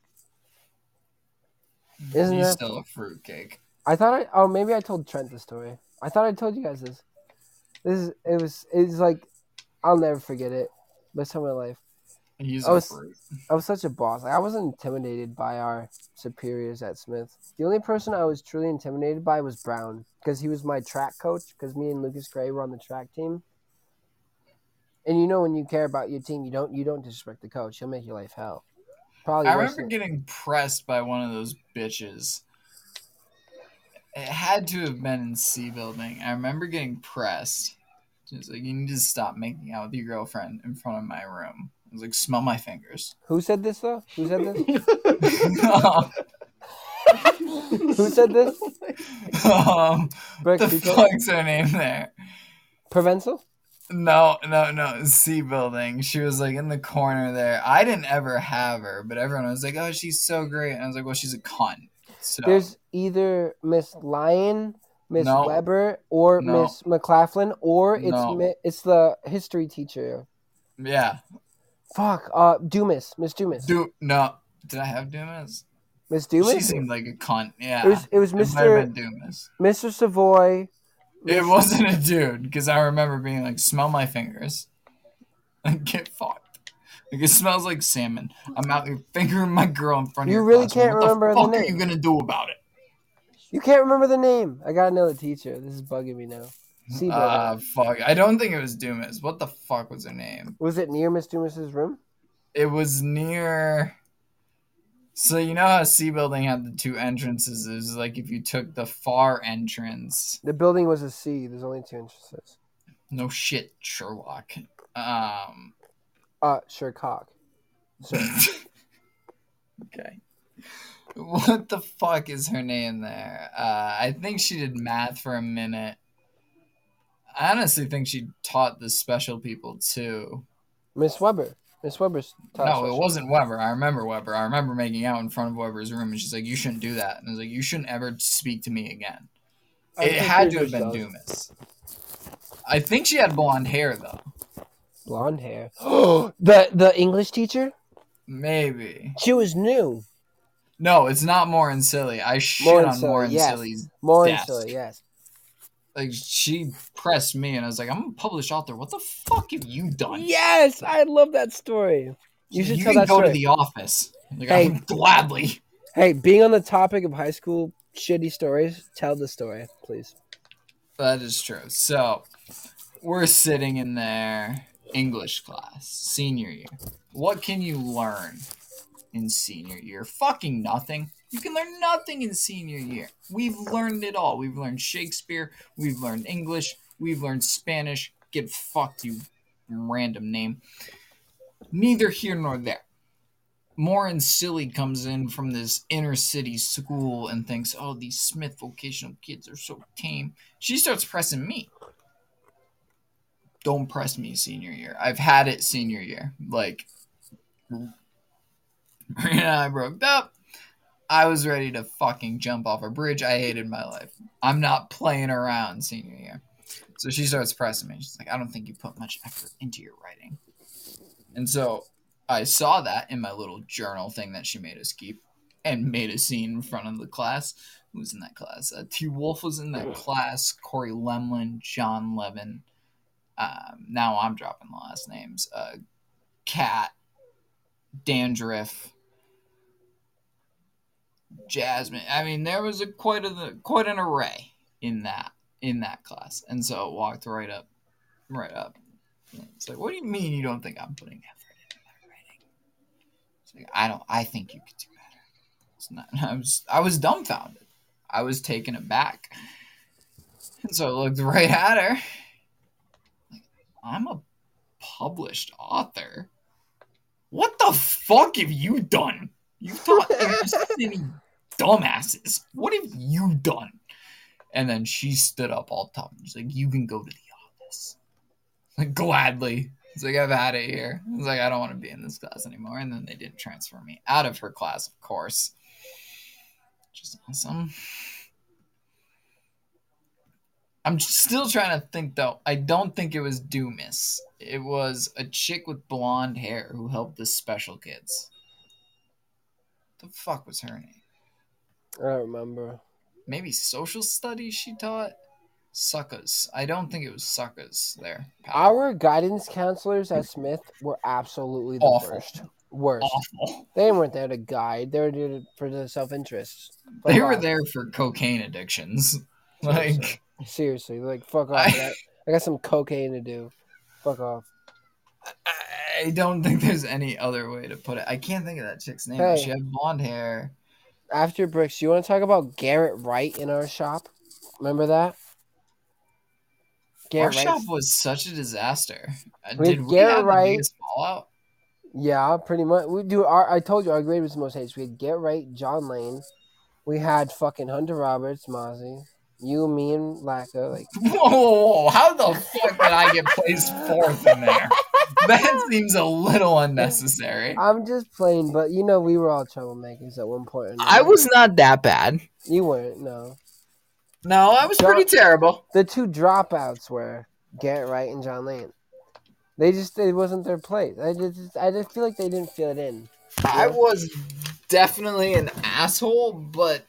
Isn't He's that? still a fruitcake. I thought I. Oh, maybe I told Trent the story. I thought I told you guys this. This is. It was. It's like, I'll never forget it. Best time of my life. He's I a was. fruit. I was such a boss. Like, I wasn't intimidated by our superiors at Smith. The only person I was truly intimidated by was Brown, because he was my track coach. Because me and Lucas Gray were on the track team. And you know, when you care about your team, you don't you don't disrespect the coach. He'll make your life hell. Probably. I worse remember than- getting pressed by one of those bitches. It had to have been in C building. I remember getting pressed. She was like, "You need to stop making out with your girlfriend in front of my room." I was like, "Smell my fingers." Who said this though? Who said this? um, Who said this? um, Brooks, the who told- fuck's her name there? Provenzel? No, no, no. C building. She was like in the corner there. I didn't ever have her, but everyone was like, "Oh, she's so great." And I was like, "Well, she's a cunt." So There's either Miss Lyon, Miss No. Weber, or No. Miss McLaughlin, or it's No. Mi- it's the history teacher. yeah, Fuck. Uh, Dumas. Miss Dumas. do no. Did I have Dumas? Miss She Dumas. seemed like a cunt. Yeah, It was it was It might have Mister been Dumas. Mister Savoy. It Miss- wasn't a dude because I remember being like, "Smell my fingers," and get fucked. Like it smells like salmon. I'm out here fingering my girl in front of You your really classroom. can't What remember the the fuck are name. you gonna do about it? You can't remember the name. I got another teacher. This is bugging me now. C building. Ah, fuck. I don't think it was Dumas. What the fuck was her name? Was it near Miss Dumas's room? It was near. So you know how C building had the two entrances? It was like if you took the far entrance. The building was a C. There's only two entrances. No shit, Sherlock. Um. Uh, sure, cock. Sure. Okay. What the fuck is her name there? Uh, I think she did math for a minute. I honestly think she taught the special people too. Miss Weber. Miss Weber's taught No, special. it wasn't Weber. I remember Weber. I remember making out in front of Weber's room, and she's like, "You shouldn't do that." And I was like, "You shouldn't ever speak to me again." I It think had you're to have just been jealous. Dumas. I think she had blonde hair though. Blonde hair. Oh, the the English teacher. Maybe. She was new. No, it's not Morin Silly. I shit Morin on Silly, Morin yes. Silly's More desk. silly, yes. Like she pressed me, and I was like, "I'm a published author. What the fuck have you done?" Yes, I love that story. You should you tell can that go story. to the office. Like, Hey. I'm gladly. Hey, being on the topic of high school shitty stories, tell the story, please. That is true. So we're sitting in there, English class, senior year. What can you learn in senior year? Fucking nothing. You can learn nothing in senior year. We've learned it all. We've learned Shakespeare. We've learned English. We've learned Spanish. Get fucked, you random name. Neither here nor there. Morin Silly comes in from this inner city school and thinks, "Oh, these Smith vocational kids are so tame." She starts pressing me. Don't press me senior year. I've had it senior year. Like, and I broke up. I was ready to fucking jump off a bridge. I hated my life. I'm not playing around senior year. So she starts pressing me. She's like, "I don't think you put much effort into your writing." And so I saw that in my little journal thing that she made us keep and made a scene in front of the class. Who was in that class? Uh, T. Wolf was in that class. Corey Lemlin, John Levin. Um, now I'm dropping the last names. Uh, Kat, Dandruff, Jasmine. I mean, there was a quite a quite an array in that in that class, and so it walked right up, right up. It's like, "What do you mean you don't think I'm putting effort into my writing?" It's like, I don't. I think you could do better. It's not. I was I was dumbfounded. I was taken aback, and so I looked right at her. Like, I'm a published author. What the fuck have you done? You taught inner city dumbasses. What have you done? And then she stood up all tough. She's like, "You can go to the office." Like, gladly. It's like, "I've had it here." I was like, "I don't want to be in this class anymore." And then they didn't transfer me out of her class, of course. Which is awesome. I'm still trying to think though. I don't think it was Doomis. It was a chick with blonde hair who helped the special kids. The fuck was her name? I don't remember. Maybe social studies she taught? Suckers. I don't think it was suckers there. pal. Our guidance counselors at Smith were absolutely the Awful. worst. Worst. Awful. They weren't there to guide. They were there to- for the self-interest. They Fuck were off. there for cocaine addictions. Like, Seriously, like fuck off. I, got, I got some cocaine to do. Fuck off. I don't think there's any other way to put it. I can't think of that chick's name. but Hey. She had blonde hair. After Bricks, you want to talk about Garrett Wright in our shop? Remember that? Our Garrett shop Wright's- was such a disaster. Uh, We had Did we Garrett have the Wright. biggest fallout? Yeah, pretty much. We do. Our I told you our grade was the most hated. We had Garrett Wright, John Lane. We had fucking Hunter Roberts, Mozzie. You, me, and Lacka. Like, Whoa, whoa, whoa. How the fuck did I get placed fourth in there? That seems a little unnecessary. I'm just playing, but you know we were all troublemakers at one point. or I another. was not that bad. You weren't. No. No, I was John- pretty terrible. The two dropouts were Garrett Wright and John Lane. They just it wasn't their place. I just I just feel like they didn't fit in. I was definitely an asshole, but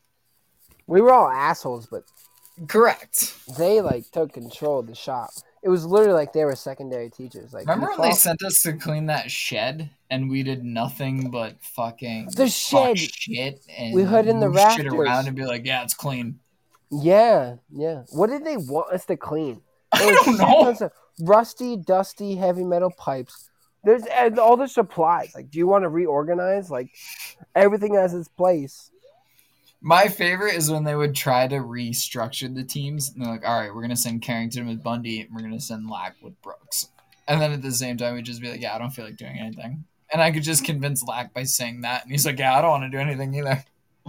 We were all assholes, but correct. they like took control of the shop. It was literally like they were secondary teachers. Like Remember we when they fought- sent us to clean that shed and we did nothing but fucking The talk shed. shit and We hid in the move shit rafters. around and be like, yeah, it's clean. Yeah, yeah. What did they want us to clean? I There was don't shit know. tons of rusty, dusty, heavy metal pipes. There's and all the supplies. Like, do you want to reorganize? Like, everything has its place. My favorite is when they would try to restructure the teams. And they're like, all right, we're going to send Carrington with Bundy and we're going to send Lack with Brooks. And then at the same time, we'd just be like, yeah, I don't feel like doing anything. And I could just convince Lack by saying that. And he's like, yeah, I don't want to do anything either.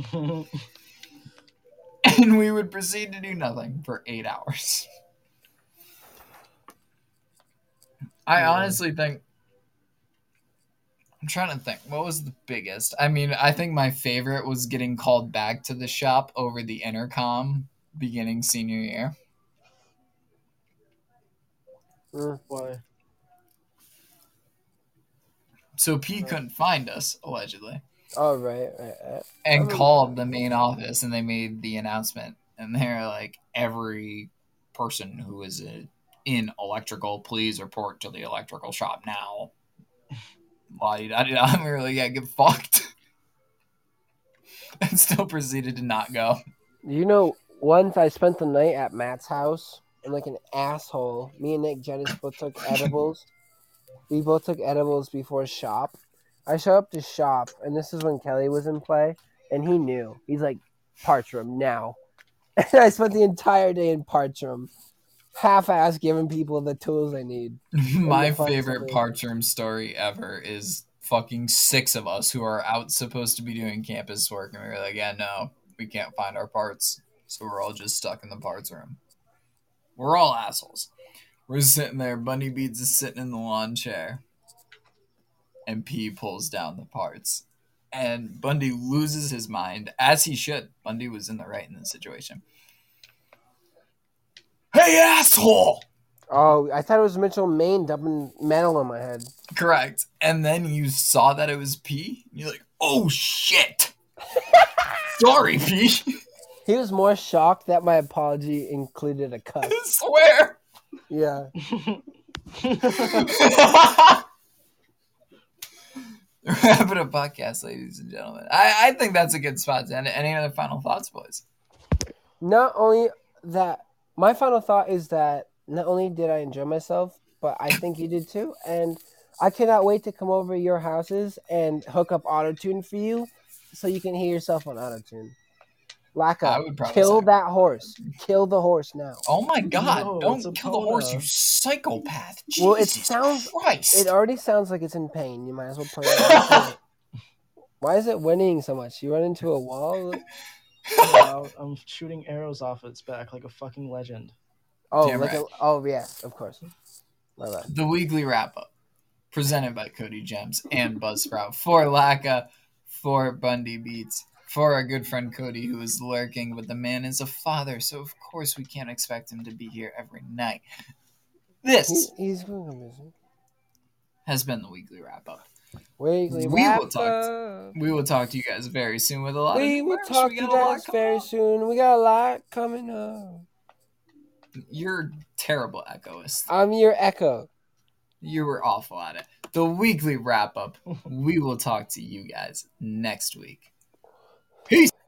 And we would proceed to do nothing for eight hours. I Yeah. honestly think. I'm trying to think. What was the biggest? I mean, I think my favorite was getting called back to the shop over the intercom beginning senior year. Mm. Why? So P couldn't find us, allegedly, Oh, right, right, right. and Oh. called the main office, and they made the announcement. And they're like, every person who is uh, in electrical, please report to the electrical shop now. La-di-da-di-da. We were like, yeah, get fucked. And still proceeded to not go. You know, once I spent the night at Matt's house, and like an asshole, me and Nick Jettis both took edibles. We both took edibles before shop. I show up to shop, and this is when Kelly was in play, and he knew. He's like, parts room now. And I spent the entire day in parts room, half-ass giving people the tools they need. My the fun favorite something. parts room story ever is fucking six of us who are out supposed to be doing campus work, and we were like, yeah, no, we can't find our parts. So we're all just stuck in the parts room. We're all assholes. We're sitting there, Bunny Beats is sitting in the lawn chair, and P pulls down the parts. And Bundy loses his mind, as he should. Bundy was in the right in this situation. Hey, asshole! Oh, I thought it was Mitchell Maine dumping metal on my head. Correct. And then you saw that it was P. And you're like, oh shit! Sorry, P. He was more shocked that my apology included a cuss. I swear. Yeah. Wrap it up podcast, ladies and gentlemen. I, I think that's a good spot to end it. Any other final thoughts, boys? Not only that, my final thought is that not only did I enjoy myself, but I think you did too. And I cannot wait to come over to your houses and hook up autotune for you so you can hear yourself on autotune. I Lacka, would probably kill say- that horse. Kill the horse now. Oh my god, No, don't it's a kill the horse, Bona. you psychopath. Well, it Jesus sounds- Christ. It already sounds like it's in pain. You might as well play it. Why is it whinnying so much? You run into a wall? Wow, I'm shooting arrows off its back like a fucking legend. Oh, Damn like right. a, oh yeah, of course. My bad. The weekly wrap up, presented by Cody Gems and Buzzsprout for Lacka, for Bundy Beats, for our good friend Cody, who is lurking, but the man is a father, so of course we can't expect him to be here every night. This He, he's going to busy. has been the weekly wrap up. Weekly We wrap will talk. up. We will talk to you guys very soon with a lot We of. will merch. talk We to you got a lot guys coming very up. soon. We got a lot coming up. You're terrible echoist. I'm your echo. You were awful at it. The weekly wrap up. We will talk to you guys next week. Peace.